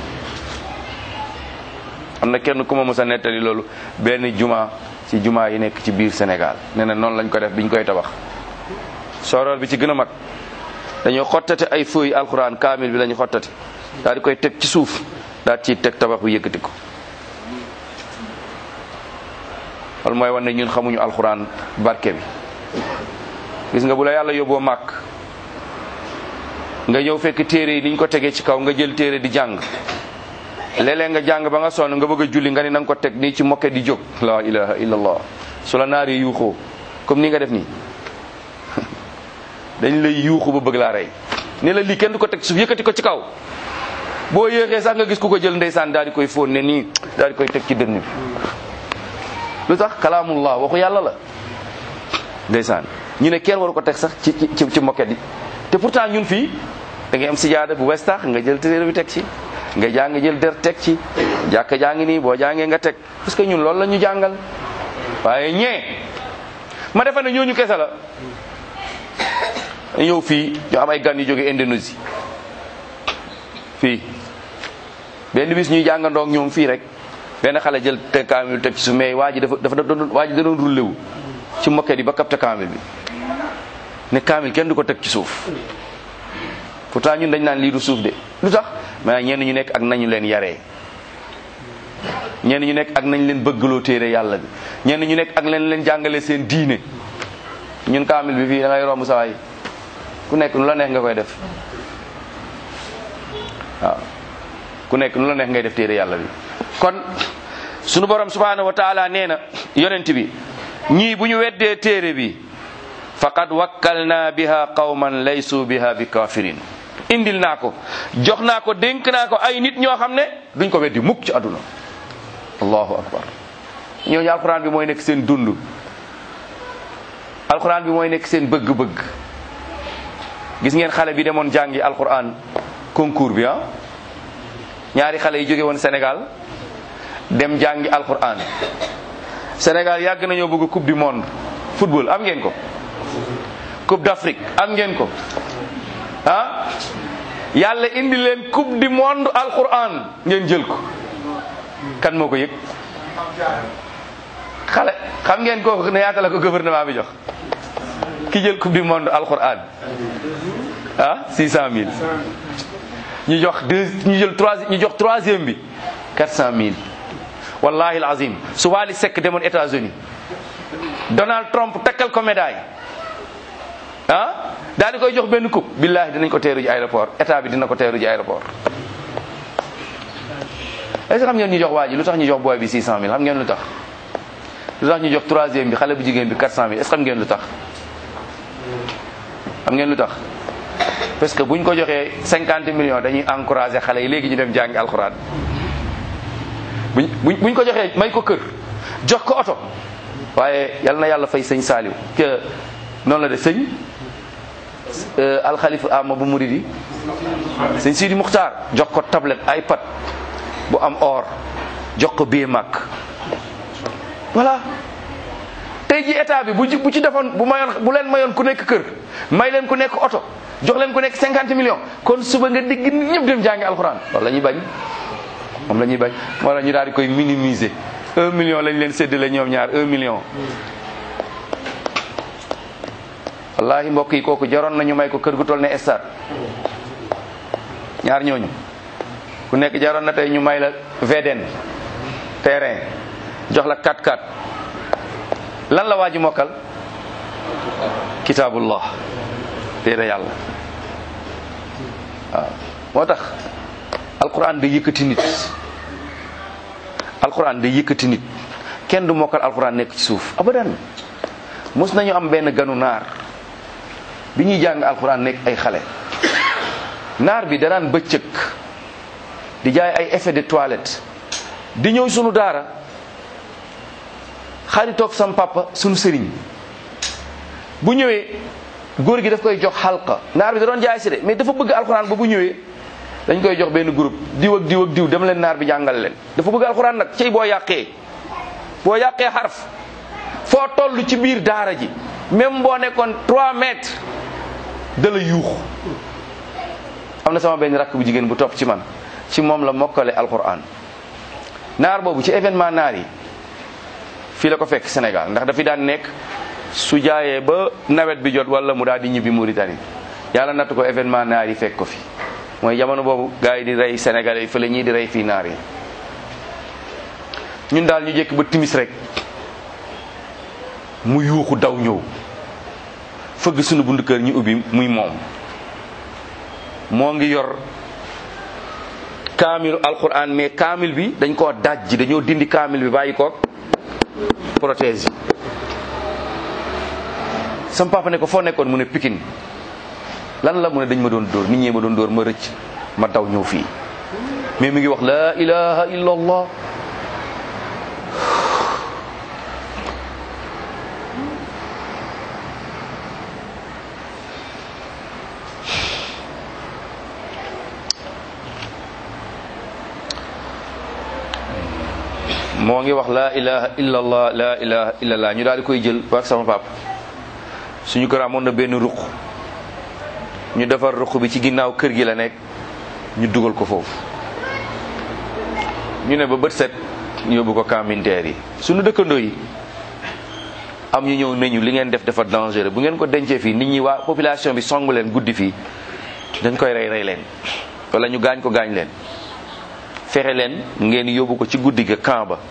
am na kenn ku ma mës a nettali loolu benn jumaa ci jumaa yi nekk ci biir Sénégal nee na noonu lañ ko def biñ koy tabax sooroor bi ci gën a mag dañoo xottate ay feuilles alquran kaamil bi lañu xottate daal di koy teg ci suuf daal ci teg tabax bi yëkkati ko loolu mooy wane ne ñun xamuñu alquran barke bi gis nga bu la yàlla yóbboo màkk nga ñëw fekk téere yi niñ ko tegee ci kaw nga jël téere di jàng léeg-léeg nga jàng ba nga sonn nga bëgg a julli nga ni na nga ko teg nii ci mokke di jóg la ilaha illallah su la naar yi yuuxoo comme ni nga def nii dañ lay yuuxu ba bëgg laa rey ne la lii kenn du ko teg suuf yëkkati ko ci kaw boo yéexee sax nga gis ku ko jël ndeysaan daal di koy fóon ne nii daal di koy teg ci dënn bi lu tax kalaamullah waxu yàlla la ndeysaan ñu ne kenn waru ko teg sax ci ci ci moket yi te pourtant ñun fii da ngay am sijaada bu wees tax nga jël téere bi teg ci nga jàng jël der teg ci jàkka jaa ngi nii boo jàngee nga teg parce que ñun loolu la ñu jàngal waaye ñee ma defa ne ñooñu kese la ñëw fii ñu am ay gan yu jóge Indonésie fii benn bis ñuy jàngandoo ak ñoom fii rek benn xale jël te kaamil teg ci su mais waa ji dafa dafa doon waa ji da doon rullé wu ci moket yi ba kapte kaamil bi ne kaamil kenn du ko teg ci suuf pourtant ñun dañ naan lii du suuf de lu tax mais ñenn ñu nekk ak nañu leen yaree ñenn ñu nekk ak nañ leen bëggaloo téere yàlla bi ñenn ñu nekk ak leen leen jàngale seen diine ñun kaamil bi fii da ngay romb sawaay ku nekk nu la neex nga koy def waaw ku nekk nu la neex ngay def téere yàlla bi kon sunu borom subhanahu wa taala nee na yonent bi ñii bu ñu weddee téere bi faqad wakkalna biha qawman laysu biha bi kafirin indil naa ko jox naa ko dénk naa ko ay nit ñoo xam ne duñ ko weddi mukk ci àdduna. allahu akbar. ñooñu alquran bi mooy nekk seen dund, alquran bi mooy nekk seen bëgg-bëgg. gis ngeen xale bi demoon jàngi alquran concours bi ah ñaari xale yi jóge woon Sénégal dem jàngi alquran. Sénégal yàgg nañoo bëgg coupe du monde football, am ngeen ko. coupe d'Afrique am ngeen ko ah yàlla indi leen coupe du monde alquran ngeen jël ko. kan moo ko yëg? xale xam ngeen kooku ne yaata la ko gouvernement bi jox ki jël coupe du monde alquran ah six cent mille ñu jox deux ñu jël trois ñu jox troisième bi quatre cent mille. wallahi alazim su Wally Seck demoon États-Unis Donald Trump takkal ko médaille ah daal di koy jox benn coupe billahi dinañ ko teeru ji aéroport, état bi dina ko teeru ji aéroport. est-ce que xam ngeen ñu jox waa ji lu tax ñu jox booy bi six cent mille? xam ngeen lu tax? lu tax ñu jox troisième bi xale bu jigéen bi quatre cent mille? est-ce que xam ngeen lu tax? xam ngeen lu tax? parce que buñ ko joxee cinquante millions dañuy encourager xale yi léegi ñu dem jàngi alxuraan. buñ buñ ko joxee may ko kër jox ko oto, waaye yal na yàlla fay sëñ Saliou que noonu la de sëñ alxalifa ama bu muridi sëñ Sidi Muxtaar jox ko tablette iPad bu am or, jox ko billet mag. voilà tey ji état bi bu ci bu ci defoon bu mayoon bu leen mayoon ku nekk kër may leen ku nekk oto jox leen ku nekk cinquante millions kon suba nga digg ñëpp dem jàngi alxuraan. loolu la ñuy bañ moom la ñuy bañ moo la ñu daal di koy minimiser. un million lañ leen séddale ñoom ñaar un million. wallahi mbokk yi kooku jaroon nañu may ko kër gu toll ne stade ñaar ñooñu ku nekk jaroon na tey ñu may la V D N terrain jox la quatre quatre. lan la waa ji mokkal? kitaabullah téere yàlla. waaw moo tax alquran day yëkkati nit alquran day yëkkati nit kenn du mokkal alquran nekk ci suuf abadan. mos nañu am benn ganu naar bi ñuy jàng alquran nekk ay xale. naar bi daraan bëccëg di jaay ay effet de toilette di ñëw sunu daara xaritoog sam papa sunu sëriñ bu ñëwee góor gi daf koy jox xalqa. naar bi da doon jaay si de mais dafa bëgg alquran ba bu ñëwee dañ koy jox benn groupe diw ak diw ak diw dem leen naar bi jàngal leen. dafa bëgg alquran nag cey boo yàqee boo yàqee xarf foo toll ci biir daara ji même boo nekkoon trois mètres da la yuux. am na sama benn rakk bu jigéen bu topp ci man ci moom la mokkale alquran. naar boobu ci événement naar yi fii la ko fekk Sénégal ndax dafi daan nekk su jaayee ba nawet bi jot wala mu daal di ñibbi Mauritanie yàlla natt ko événement naar yi fekk ko fi. mooy jamono boobu gars yi di rey Sénégalais yi fële ñii di rey fii naar yi. ñun daal ñu jékk ba timis rek mu yuuxu daw ñëw fëgg sunu buntu kër ñu ubbi muy moom moo ngi yor kaamilu alquran mais kaamil bi dañ koo dajji dañoo dindi kaamil bi bàyyi ko protège yi. sam papa ne ko foo nekkoon mu ne Pikine. lan la mu ne dañ ma doon dóor nit ñi ma doon dóor ma rëcc ma daw ñëw fii mais mi ngi wax la ilaha illa allah. moo ngi wax la ilaha illa allah la ilaha illa allah ñu daal di koy jël ak sama pap suñu kër amoon na benn ruq ñu defar ruq bi ci ginnaaw kër gi la nekk ñu dugal ko foofu ñu ne ba bët set ñu yóbbu ko camp militaire yi. suñu dëkkandoo yi am ñu ñëw nañu li ngeen def dafa dangereux bu ngeen ko dencee fii nit ñi waa population bi songu leen guddi fii dañ koy rey rey leen wala ñu gaañ ko gaañ leen fexe leen ngeen yóbbu ko ci guddi ga camp ba.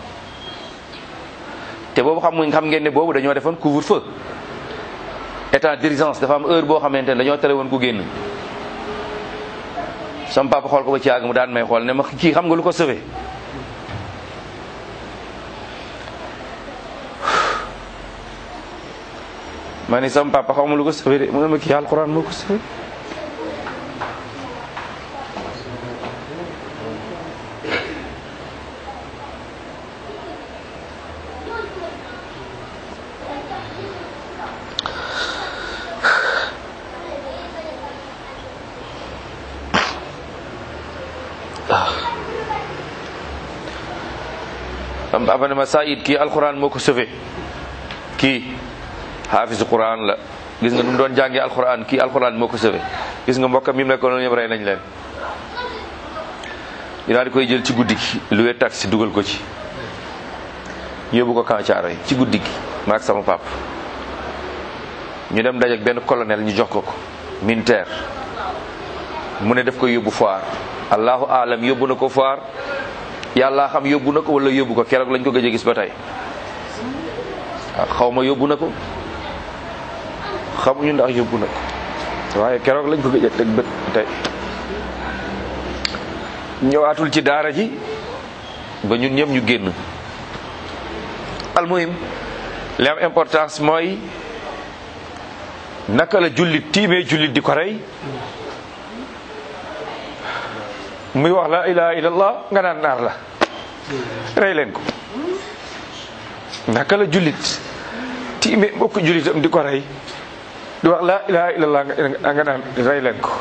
te boobu xam nga xam ngeen ne boobu dañoo defoon couvre-feu état d'urgence dafa am heure boo xamante ne dañoo tere woon ku génn. sama papa xool ko ba ci yàgg mu daan may xool ne ma kii xam nga lu ko sauvé ma ni sama papa xaw ma lu ko sauvé de mu ne ma kii alquran moo ko sauvé. am papa ne ma Saïd kii alquran moo ko sauvé kii xaafisu quran la gis nga nu mu doon jàngee alquran kii alquran moo ko sauvé gis nga mbokkam mi mu nekkoon ñëpp rey nañ leen. ñu daal di koy jël ci guddi gi luwe taxi dugal ko ci ñu yóbbu ko Camp Thiaroye ci guddi gi ma ak sama pap ñu dem dajeek benn colonel ñu jox ko ko militaire mu ne daf koy yóbbu foire allahu alam yóbbu na ko foire yàlla xam yóbbu na ko wala yóbbu ko keroog lañ ko gëj a gis ba tey xaw ma yóbbu na ko xamuñu ndax yóbbu na ko waaye keroog lañ ko gëj a teg bët tey ñëwaatul ci daara ji ba ñun ñëpp ñu génn. almuhim li am importance mooy naka la jullit tiimee jullit di ko rey muy wax la ilaha illallah nga naan naar la rey leen ko. naka la jullit tiimee mbokk jullitam di ko rey di wax la ilaha illallah nga naan rey leen ko.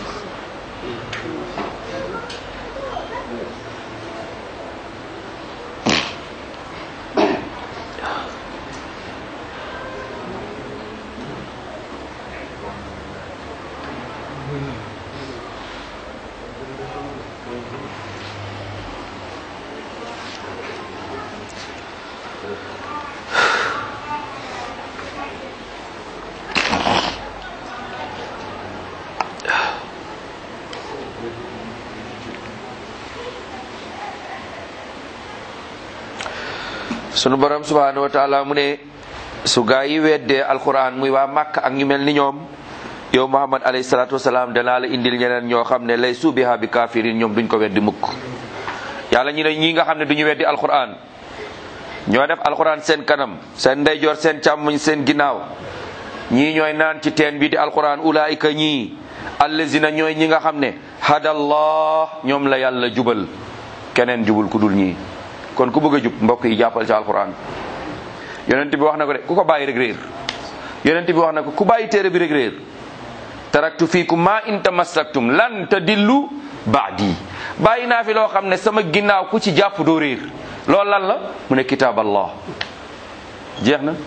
sunu borom subhanahu wa taala mu ne su gaa yi weddee alquran muy waa Makka ak ñu mel ni ñoom yow Muhammad alayhi salatu wasalaam danaa la indil ñeneen ñoo xam ne lay subiha bi kafirin ñoom duñ ko weddi mukk. yàlla ñu ne ñi nga xam ne duñu weddi alquran ñoo def alquran seen kanam seen ndeyjoor seen càmmoñ seen ginnaaw ñii ñooy naan ci teen bi di alquran ulaika ñii allazina ñooy ñi nga xam ne hadallah ñoom la yàlla jubal keneen jubul ku dul ñii. kon ku bëgg a jub mbokk yi jàppal ci alquran yonent bi wax na ko de ku ko bàyyi rek réer yonent bi wax na ko ku bàyyi téere bi rek réer taraktu fiikum ma in tamassaktum lan tadillu baadi bàyyi naa fi loo xam ne sama ginnaaw ku ci jàpp doo réer loolu lan la mu ne kitaab allah jeex na.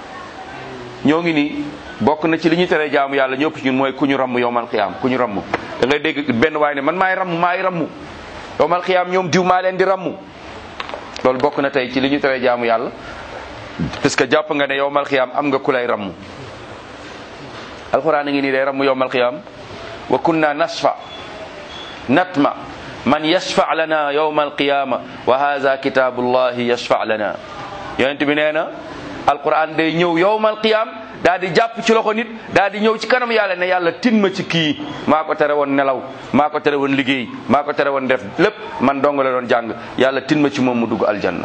ñoo ngi nii bokk na ci li ñu tere jaamu yàlla ñëpp ci ñun mooy ku ñu ramm yowmal xiyaam ku ñu ramm da ngay dégg benn waay ne man maay ramm maay ramm yowmal xiyaam ñoom diw maa leen di ramm. loolu bokk na tey ci li ñu tere jaamu yàlla parce que jàpp nga ne yowmal xiyaam am nga ku lay ramm. alxuraan a ngi nii day ramm yowmal xiyaam wa kunna nashfa natma man yashfa lana yowmal qiyaama wa haza kitaabullahi yashfa lana. yonent bi nee na alxuraan day ñëw yowmal qiyaam daal di jàpp ci loxo nit daal di ñëw ci kanam yàlla ne yàlla tin ma ci kii maa ko tere woon nelaw maa ko tere woon liggéey maa ko tere woon def lépp man dong la doon jàng yàlla tin ma ci moom mu dugg aljanna.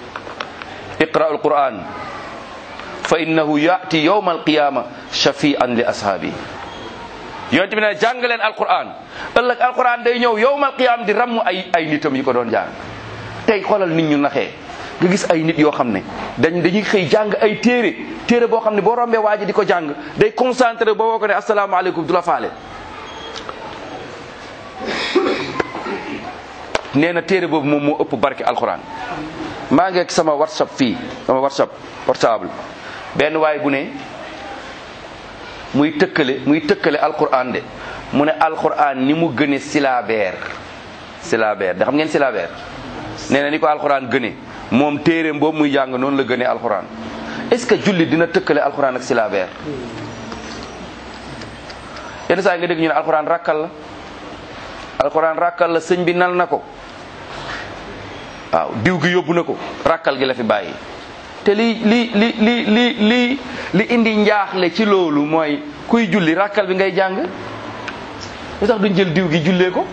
iqra'u alquran fa innahu ya'ti yawma alqiyama shafi'an li ashaabi. yonent bi ne jàng leen alquran ëllëg alquran day ñëw yawma alqiyama di ramm ay ay nitam yi ko doon jàng. tey xoolal nit ñu naxee nga gis ay nit yoo xam ne dañ dañuy xëy jàng ay téere téere boo xam ne boo rombee waa ji di ko jàng day concentré ba woo ko ne asalaamaaleykum du la faale. nee na téere boobu moom moo ëpp barke alxuraan. maa ngi ak sama whatsapp fii sama whatsapp portable benn waay bu ne muy tëkkale muy tëkkale alxuraan de mu ne alxuraan ni mu gëne syllabaire syllabaire da xam ngeen syllabaire nee na ni ko alxuraan gëne moom téere boobu muy jàng noonu la gënee alxuraan. est-ce que jullit dina tëkkale alxuraan ak syllabaire? yenn saa yi nga dégg ñu ne alxuraan rakkal la alxuraan rakkal la sëñ bi nal na ko waaw diw gi yóbbu na ko rakkal gi la fi bàyyi. te li li li li li li li indi njaaxle ci loolu mooy kuy julli rakkal bi ngay jàng lu tax duñ jël diw gi jullee ko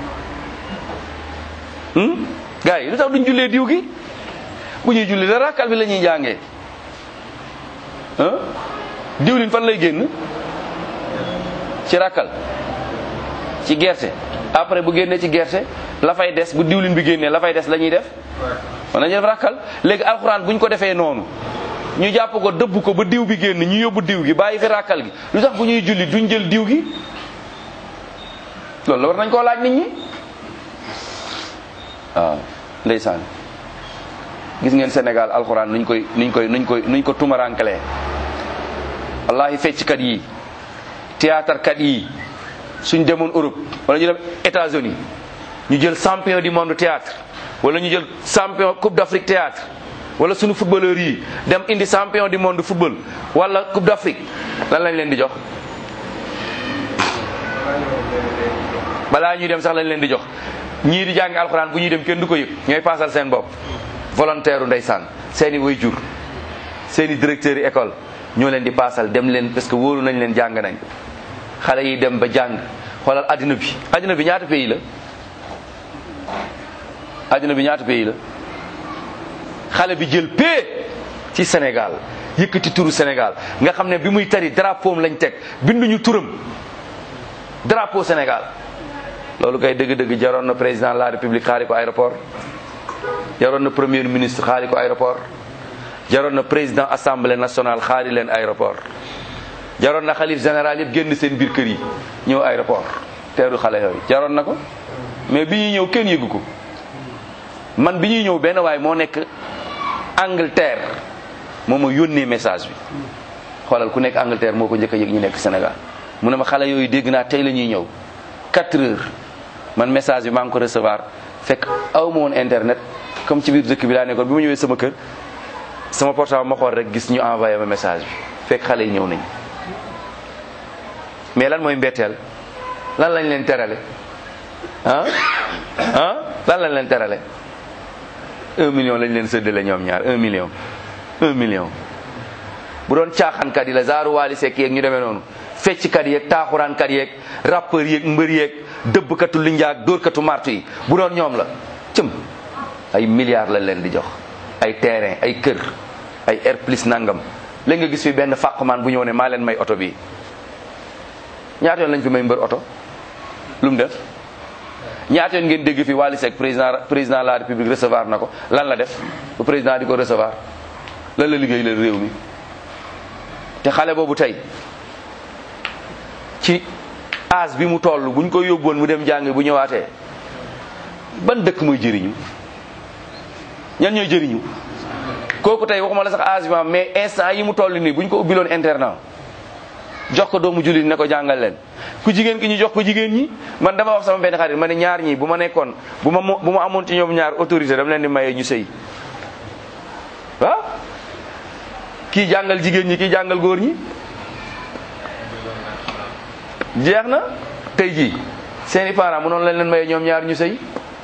gars yi lu tax duñ jullee diw gi bu ñuy julli la rakkal bi la ñuy jàngee diwlin fan lay génn ci ràkkal ci gerte après bu génnee ci gerte la fay des bu diwlin bi génnee la fay des la ñuy def man nañu def ràkkal léegi alxuraan bu ñu ko defee noonu ñu jàpp ko dëbb ko ba diw bi génn ñu yóbbu diw gi bàyyi fi ràkkal gi lu tax bu ñuy julli duñ jël diw gi loolu la war nañ koo laaj nit ñi waaw ndeysaan gis ngeen Sénégal alxuraan nuñ koy nuñ koy nuñ koy nuñ ko tumarankalee wallahi fecckat yi théâtre kat yi suñ demoon Europe wala ñu dem États-Unis ñu jël champion du monde théâtre wala ñu jël champion coupe d'Afrique théâtre wala suñu footballeurs yi dem indi champion du monde football wala coupe d'Afrique lan lañ leen di jox balaa ñuy dem sax lañ leen di jox ñii di jàng alxuraan bu ñuy dem kenn du ko yëg ñooy paasal seen bopp volontaire u ndeysaan seeni waajur seeni directeur yi école ñoo leen di paasal dem leen parce que wóolu nañ leen jàng nañ xale yi dem ba jàng xoolal addina bi addina bi ñaata pays la addina bi ñaata pays la xale bi jël paie ci Sénégal yëkkati turu Sénégal nga xam ne bi muy tari drapeau am lañ teg binduñu turam drapeau Sénégal loolu kay dëgg-dëgg jaroon na président de la république xaari ko aéroport jaroon na premier ministre xaari ko aéroport jaroon na président assemblée nationale xaari leen aéroport jaroon na xalif général yëpp génn seen biir kër yi ñëw aéroport teeru xale yooyu jaroon na ko mais bi ñuy ñëw kenn yëgu ko man bi ñuy ñëw benn waay moo nekk Angleterre moo ma yónnee message bi xoolal ku nekk Angleterre moo ko njëkk a yëg ñu nekk Sénégal mu ne ma xale yooyu dégg naa tey la ñuy ñëw quatre heures man message bi maa ngi ko recevoir fekk aw ma woon internet comme ci biir dëkk bi laa nekkoon bi ma ñëwee sama kër sama portable ma xool rek gis ñu envoyé ma message bi fekk xale yi ñëw nañ mais lan mooy mbetteel lan lañ leen terale ah ah lan lañ leen terale un million lañ leen séddale ñoom ñaar un million un million bu doon caaxaankat yi la zaaru waali sekk yeeg ñu demee noonu fecckat yeeg taaxuraankat yeeg rappeur yeeg mbër yeeg dëbbkatu linjaag dóorkatu martu yi bu doon ñoom la cëm ay milliards lañ leen di jox ay terrain ay kër ay air plus nangam léegi nga gis fi benn fàqmaan bu ñëw ne maa leen may oto bi ñaata yoon lañ fi may mbër oto lu mu def ñaata yoon ngeen dégg fi Wally Seck président président de la république recevoir na ko lan la def bu président di ko recevoir lan la liggéey la réew mi te xale boobu tey ci âge bi mu toll buñ ko yóbboon mu dem jàng bu ñëwaatee ban dëkk mooy jëriñu ñan ñooy jëriñu kooku tey waxuma la sax âge bi mais instant yi mu toll nii buñ ko ubbiloon internat jox ko doomu jullit ne ko jàngal leen ku jigéen ki ñu jox ko jigéen ñi man dama wax sama benn xarit ma ne ñaar ñi bu ma nekkoon bu ma bu ma amoon ci ñoom ñaar autorité dama leen di mayee ñu sëy waaw kii jàngal jigéen ñi kii jàngal góor ñi jeex na tey jii seeni parents mënoon lañ leen mayee ñoom ñaar ñu sëy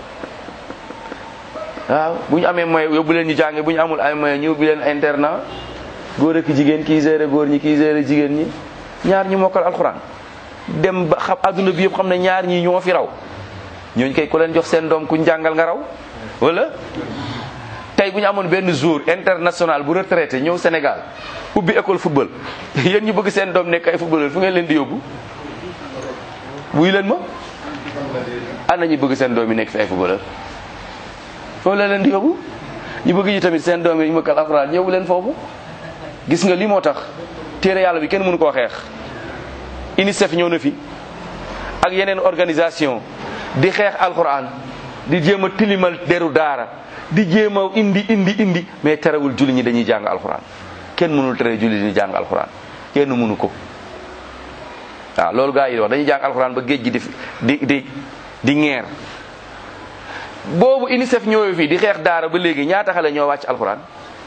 waaw bu ñu amee moyen yóbbu leen ñu jànge bu ñu amul ay moyen ñu ubbi leen internat góor ak jigéen kii gérer góor ñi kii gérer jigéen ñi ñaar ñi mokkal alxuraan dem ba xam adduna bi yëpp xam ne ñaar ñi ñoo fi raw ñooñu kay ku leen jox seen doom kuñ jàngal nga raw wala tey bu ñu amoon benn jour international bu retraité ñëw Sénégal ubbi école football yéen ñu bëgg seen doom nekk ay footballeur fu ngeen leen di yóbbu wuy leen ma ana ñu bëgg seen doom yi nekk fi ay footballeur foofu la leen di yóbbu ñu bëgg yi tamit seen doom yi ñu mokkal alxuraan yóbbu leen foofu gis nga li moo tax téere yàlla bi kenn mënu koo xeex UNICEF ñëw na fi ak yeneen organisation di xeex alxuraan di jéem a tilimal deru daara di jéem a indi indi indi mais terewul julli ñi dañuy jàng alxuraan kenn mënul tere julli ñi jàng alxuraan kenn mënu ko waaw loolu gaa yi wax dañuy jàng alxuraan ba géej gi di di di di ŋeer boobu UNICEF ñëwee fii di xeex daara ba léegi ñaata xale ñoo wàcc alxuraan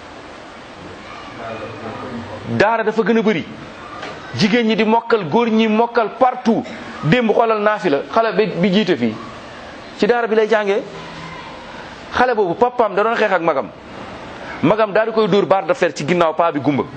daara dafa gën a bëri jigéen ñi di mokkal góor ñi mokkal partout démb xoolal naafi la xale bi jiite fii ci daara bi lay jàngee xale boobu papaam da doon xeex ak magam magam daal di koy dóor barre de fer ci ginnaaw paa bi gumba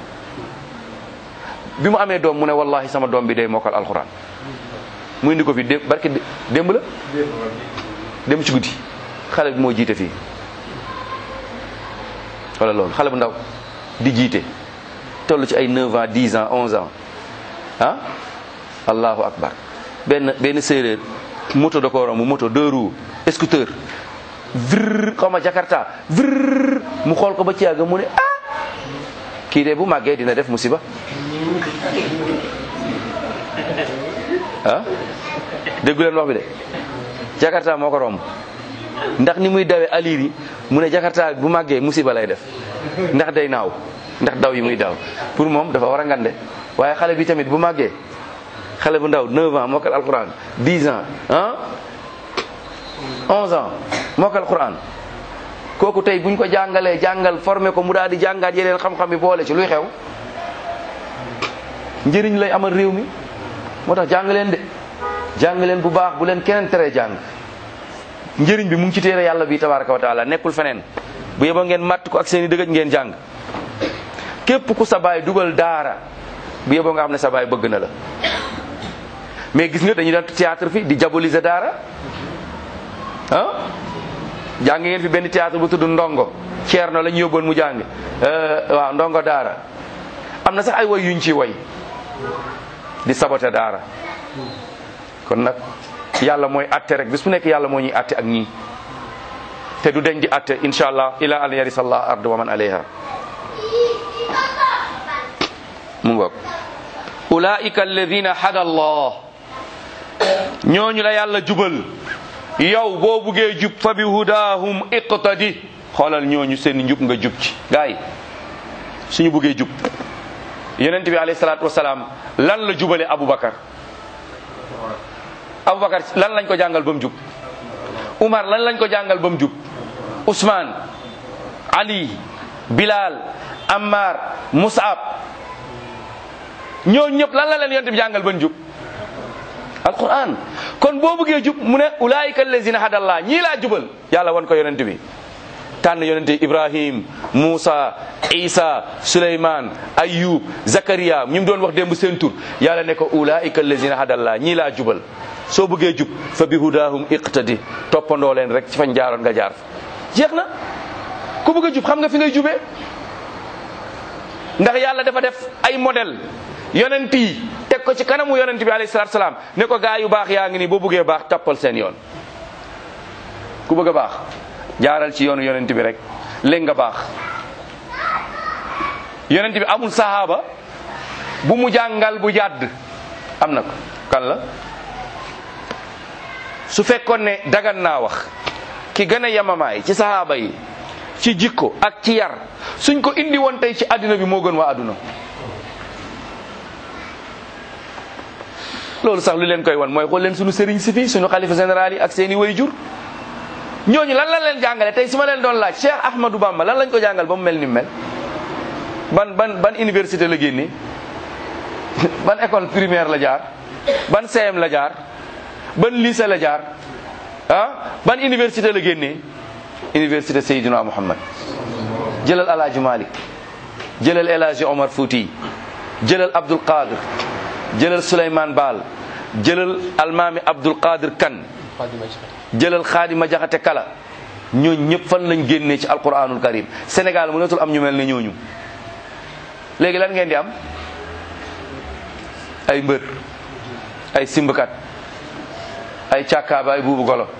bi mu amee doom mu ne wallahi sama doom bi day mokkal alxuraan mu indi ko fi dé barke démb la démb ci guddi xale bi moo jiite fii wala loolu xale bu ndaw di jiite toll ci ay neuf ans dix ans onze ans ah allahu akbar benn benn séeréer moto da ko romb moto deux roues scooter vrr xaw ma jakarta vrr mu xool ko ba ci yàgg mu ne ah kii de bu màggee dina def musiba ah déggu leen wax bi de jakarta moo ko romb ndax ni muy dawee aliir yi mu ne jakarta bu màggee musiba lay def ndax day naaw ndax daw yi muy daw pour moom dafa war a ngande waaye xale bi tamit bu màggee xale bu ndaw neuf ans mokkal alquran dix ans ah onze ans mokkal alquran kooku tey buñ ko jàngalee jàngal formé ko mu daal di jàngaat yeneen xam-xam yi boole ci luy xew njëriñ lay amal réew mi moo tax jàng leen de jàng leen bu baax bu leen keneen teree jàng njëriñ bi mu ngi ci téere yàlla bi tabaraka wa taala nekkul feneen bu yeboo ngeen matt ko ak seen i dëgëj ngeen jàng képp ku sa baay dugal daara bu yeboo nga xam ne sa baay bëgg na la mais gis nga dañuy daan théâtre fi di diaboliser daara ah jàng ngeen fi benn théâtre bu tudd ndongo Ceerno la ñu yóbboon mu jàng waaw ndongo daara am na sax ay woy yuñ ci woy di saboté daara kon nag yàlla mooy atte rek bis bu nekk yàlla moo ñuy atte ak ñii te du deñ di atte insha allah ila an yarisallah ard wa man alayha mu ngoog ulaika alladina hada allah ñooñu la yàlla jubal yow boo buggee jub fa bi hudahum iqtadi xoolal ñooñu seen njub nga jub ci gars yi suñu buggee jub yonent bi alayhi salaatu wasalaam lan la jubale Aboubacar Aboubacar lan lañ ko jàngal ba mu jub Umar lan lañ ko jàngal ba mu jub Ousmane Ali Bilal Ammar Mus'ab ñooñu ñëpp lan la leen yonent bi jàngal ba mu jub alquran kon boo bëggee jub mu ne ulaayika allazina hadallah ñii laa jubal yàlla wan ko yonent bi tànn yonente Ibrahim Moussa Isa Souleymane Ayyub Zakaria ñu doon wax démb seen tur yàlla ne ko ulaayika allazina hadallah ñii laa jubal soo bëggee jub fa bi hudahum iqtadi toppandoo leen rek ci fañ jaaroon nga jaar fa jeex na ku bëgg a jub xam nga fi ngay jubee ndax yàlla dafa def ay modèle yonent yi teg ko ci kanamu yonent bi alayhi salaatu salaam ne ko gaa yu baax yaa ngi nii boo bëggee baax toppal seen yoon ku bëgg a baax jaaral ci yoonu yonent bi rek léegi nga baax yonent bi amul sahaaba bu mu jàngal bu jàdd am na ko kan la su fekkoon ne dagan naa wax ki gën a yamamaay ci sahaaba yi ci jikko ak ci yar suñ ko indi woon tey ci adduna bi moo gën waa adduna loolu sax lu leen koy wan mooy xool leen suñu sëriñ si fii suñu xalifa général yi ak seeni way jur ñooñu lan lañ leen jàngale tey su ma leen doon laaj Cheikh Ahmadou Bamba lan lañ ko jàngal ba mu mel ni mu mel ban ban ban université la génne ban école primaire la jaar ban C M la jaar ban lycée la jaar ah ban université la génnee université Seydina Muhammad jëlal El Hadj Malick jëlal El Hadj Omar Fouti jëlal Abdoul Qadir jëlal Souleymane Baal jëlal almaami Abdoul Qadir Kane jëlal Xaadima Jaxate Kala ñooñu ñëpp fan lañ génnee ci alquranul karim Sénégal mënatul am ñu mel ne ñooñu léegi lan ngeen di am ay mbër ay simbkat ay càkkaaba ay buubu golo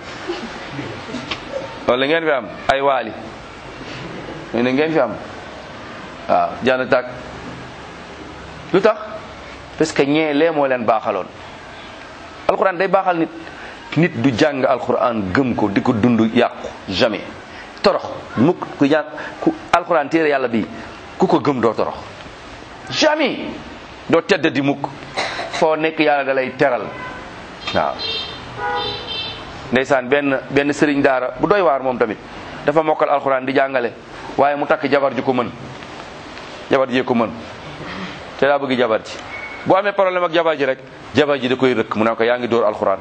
wala ngeen fi am ay waali ñu ne ngeen fi am waaw jànn tàkk lu tax parce que ñee lee moo leen baaxaloon alquran day baaxal nit nit du jàng alquran gëm ko di ko dund yàqu jamais torox mukk ku jàng ku alquran téere yàlla bi ku ko gëm doo torox jamais doo tedd di mukk foo nekk yàlla da lay teral waaw ndeysaan benn benn sëriñ daara bu doy waar moom tamit dafa mokkal alquran di jàngale waaye mu takk jabar ju ko mën jabar ji ko mën te daa bëgg jabar ji bu amee problème ak jabar ji rek jabar ji da koy rëkk mu ne ko yaa ngi dóor alquran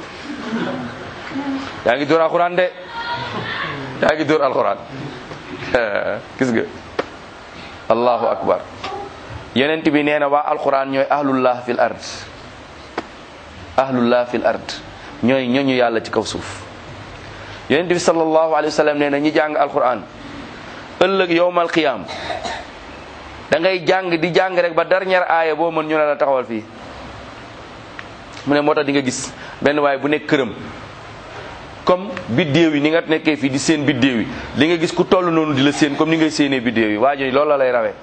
yaa ngi dóor alquran de yaa ngi dóor alquran gis nga allahu akbar yonent bi nee na waa alquran ñooy ahlullah fil ard ahlullah fil ard ñooy ñooñu yàlla ci kaw suuf yonent bi sallallahu alayhi wa sallam nee na ñi jàng alquran ëllëg yowmal qiyam da ngay jàng di jàng rek ba dernière aaya boo mën ñu ne la taxawal fii. mu ne moo tax di nga gis benn waaye bu nekk këram comme biddéew yi ni nga nekkee fii di seen biddéew yi li nga gis ku toll noonu di la seen comme ni ngay séenee biddéew yi waa ji loolu la lay rawee.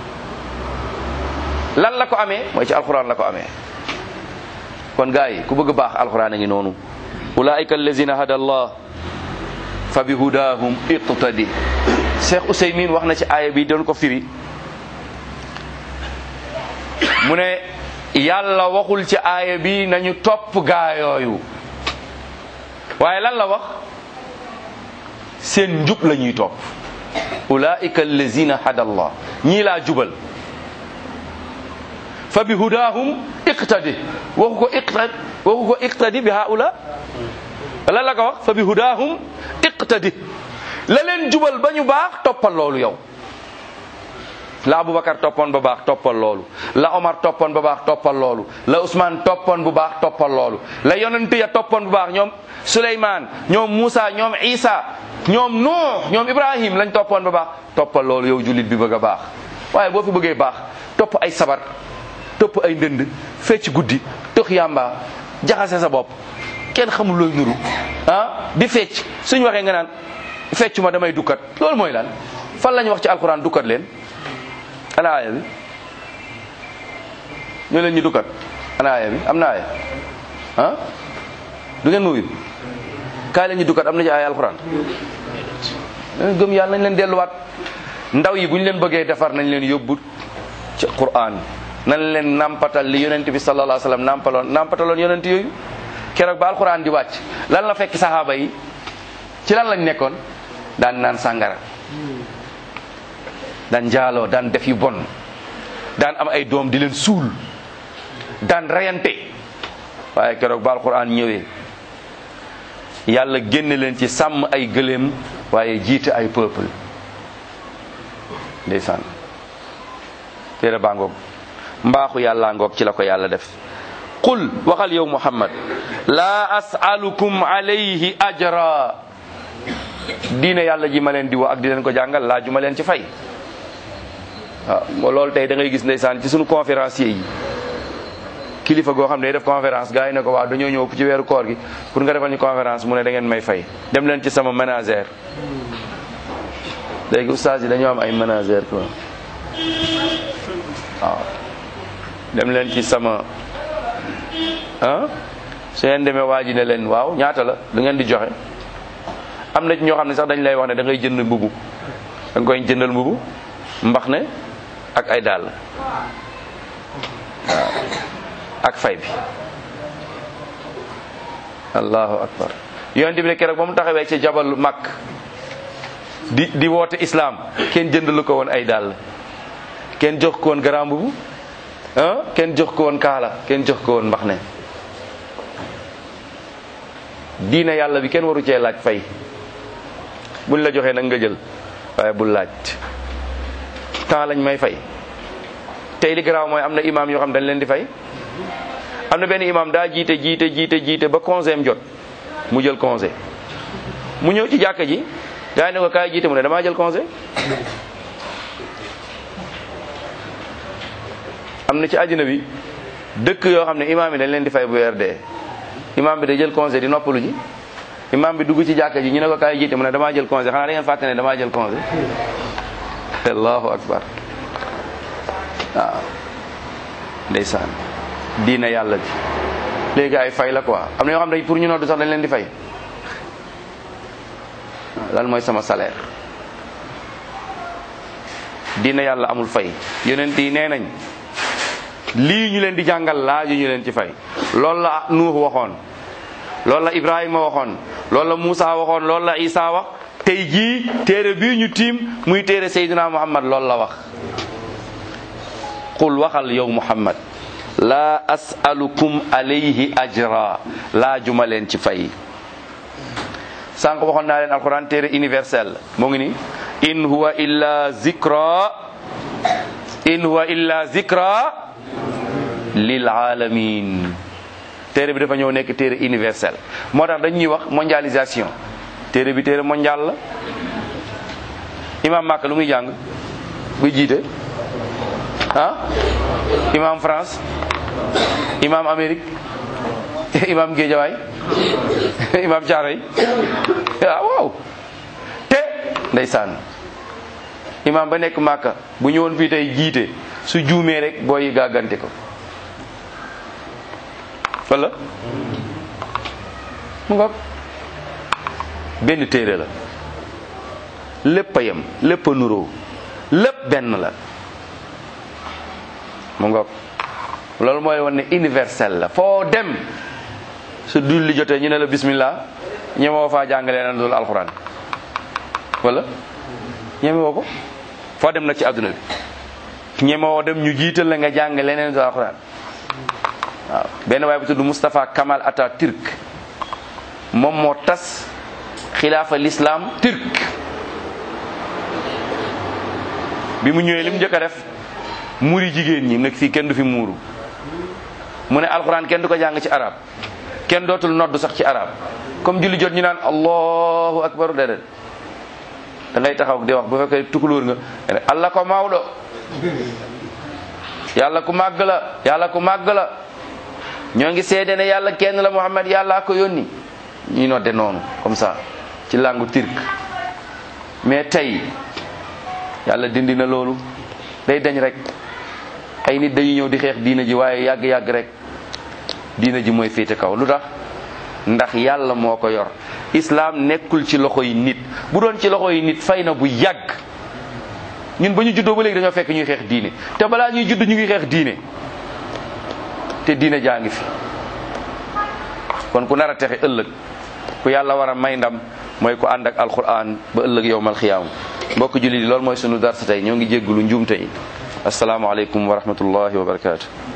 lan la ko amee mooy ci alxuraan la ko amee. kon gars yi ku bëgg baax alxuraan a ngi noonu. ulaika allazina hada allah fa bi hudahum iqtadi. Cheikh Ousaymin wax na ci aaya bi doon ko firi mu ne yàlla waxul ci aaya bi nañu topp gaa yooyu waaye lan la wax seen njub la ñuy topp. ulaika allazina hada allah ñii laa jubal fa bi hudahum iqtadi waxu ko iqtadi waxu ko iqtadi bi haula lan la ko wax fa bi hudahum iqtadi la leen jubal ba ñu baax toppal loolu yow. la Aboubacar toppoon ba baax toppal loolu la Omar toppoon ba baax toppal loolu la Ousmane toppoon bu baax toppal loolu la yonent ya toppoon bu baax ñoom Souleymane ñoom Moussa ñoom Isa ñoom Nuux ñoom Ibrahim lañ toppoon ba baax toppal loolu yow jullit bi bëgg a baax. waaye boo fi bëggee baax topp ay sabar topp ay ndënd fecc guddi tox yàmba jaxase sa bopp kenn xamul looy nuru ah di fecc suñ waxee nga naan feccu ma damay dukkat loolu mooy lan fan lañ wax ci alquran dukkat leen. ana aaya bi ñu leen ñu dukkat ana aaya bi am na aaya ah du ngeen ma wuyu kaay leen ñu dukkat am na ci aaya alxuraan gëm yàlla nañ leen delluwaat ndaw yi bu ñu leen bëggee defar nañ leen yóbbu ci Qur'an nañ leen nampatal li yonent bi sallallahu alayhi wasallam nampaloon nampataloon yonent yooyu keroog ba alxuraan di wàcc lan la fekk saxaaba yi ci lan lañ nekkoon daan naan sàngara daan njaaloo daan def yu bon daan am ay doom di leen suul daan reyante waaye keroog ba alquran ñëwee yàlla génne leen ci sàmm ay gëléem waaye jiite ay peuple ndeysaan téere baa ngoog mbaaxu yàllaa ngoog ci la ko yàlla def. qul waxal yow Muhammad laa as'alukum alayhi ajra diine yàlla ji ma leen di woo ak di leen ko jàngal laaju ma leen ci fay. waaw loolu tey da ngay gis ndeysaan ci sunu conférencier yi kilifa goo xam ne day def conférence gars yi ne ko waaw dañoo ñëw ci weeru koor gi pour nga defal ñu conférence mu ne da ngeen may fay dem leen ci sama ménagère. léegi oustaz yi dañoo am ay ménagère quoi waaw dem leen ci sama ah su ngeen demee waa ji ne leen waaw ñaata la da ngeen di joxe am na ci ñoo xam ne sax dañ lay wax ne da ngay jënd mbubu da nga koy jëndal mbubu mbax ne ak ay dàll waaw ak fay bi allahu akbar yonent bi ne keroog ba mu taxawee ci jabal Makk di di woote islam kenn jëndalu ko woon ay dàll kenn jox ko woon garam bubu ah kenn jox ko woon kaala kenn jox ko woon mbax ne diine yàlla bi kenn waru cee laaj fay buñ la joxee nag nga jël waaye bul laaj temps lañ may fay. tey li garaaw mooy am na imam yoo xam dañ leen di fay am na benn imam daa jiite jiite jiite jiite ba congé am jot mu jël congé mu ñëw ci jàkka ji gaa yi ne ko kaay jiite mu ne damaa jël congé. am na ci àddina bi dëkk yoo xam ne imam yi dañ leen di fay bu weer dee imam bi day jël congé di noppalu ji imam bi dugg ci jàkka ji ñu ne ko kaay jiite mu ne damaa jël congé xanaa da ngeen fàtte ne damaa jël congé. allahu akbar waaw ndeysaan diina yàlla bi léegi ay fay la quoi am na yoo xam ne pour ñu noddu sax dañ leen di fay lan mooy sama salaire. diina yàlla amul fay yonent yi nee nañ lii ñu leen di jàngal laaju ñu leen ci fay loolu la Nuux waxoon loolu la Ibrahima waxoon loolu la Muusa waxoon loolu la Isa wax tey jii téere bii ñu tiim muy téere Seydina Muhammad loolu la wax. qul waxal yow Muhammad laa as'alukum alayhi ajra laajuma leen ci fay. sànq waxoon naa leen alquran téere universel moo ngi ni in huwa illa zikra in huwa illa zikra lil alamin téere bi dafa ñëw nekk téere universel moo tax dañ ñuy wax mondialisation téere bi téere mondial la imam Makka lu muy jàng buy jiite ah imam France, imam Amérique, imam Géejawaay, imam Caaroy waaw waaw te ndeysaan imam ba nekk Màkka bu ñëwoon fii tey jiite su juumee rek booy yi gàggante ko wala mu nga benn téere la lépp a yem lépp a nuroo lépp benn la mu nga loolu mooy wane ne universel la foo dem su dul li jotee ñu ne la bismillah ñemewoo faa jàngalee na dul alxuraan wala ñemewoo ko foo dem nag ci àdduna bi ñemewoo dem ñu jiital la nga jàng leneen dul alxuraan waaw benn waay bu tudd Mustafa Kamal Atatürk moom moo tas xilaafa l'islam turc bi mu ñëwee li mu njëkk a def muri jigéen ñi nekk fii kenn du fi muuru mu ne alxuraan kenn du ko jàng ci arab kenn dootul noddu sax ci arab comme julli jot ñu naan allahu akbar déedéet da ngay taxaw di wax bu fekkee tukulóor nga allah ko mawɗo yàlla ku màgg la yàlla ku màgg la ñoo ngi seede ne yàlla kenn la Muhammad yàlla ko yónni ñuy nodde noonu comme ça ci langue turque mais tey yàlla dindi na loolu day dañ rek ay nit dañuy ñëw di xeex diina ji waaye yàgg-yàgg rek diina ji mooy féete kaw lu tax ndax yàlla moo ko yor islam nekkul ci loxo yi nit bu doon ci loxo yi nit fay na bu yàgg ñun ba ñu juddoo ba léegi dañoo fekk ñuy xeex diine te balaa ñuy judd ñu ngi xeex diine te diine jaa ngi fi kon ku nar a texe ëllëg ku yàlla war a may ndam mooy ku ànd ak alquran ba ëllëg yowmal xiyaam mbokk julli di loolu mooy sunu darsa tey ñoo ngi jéggulu njuum tey assalaamu aleykum wa rahmatullahi wa barakaatu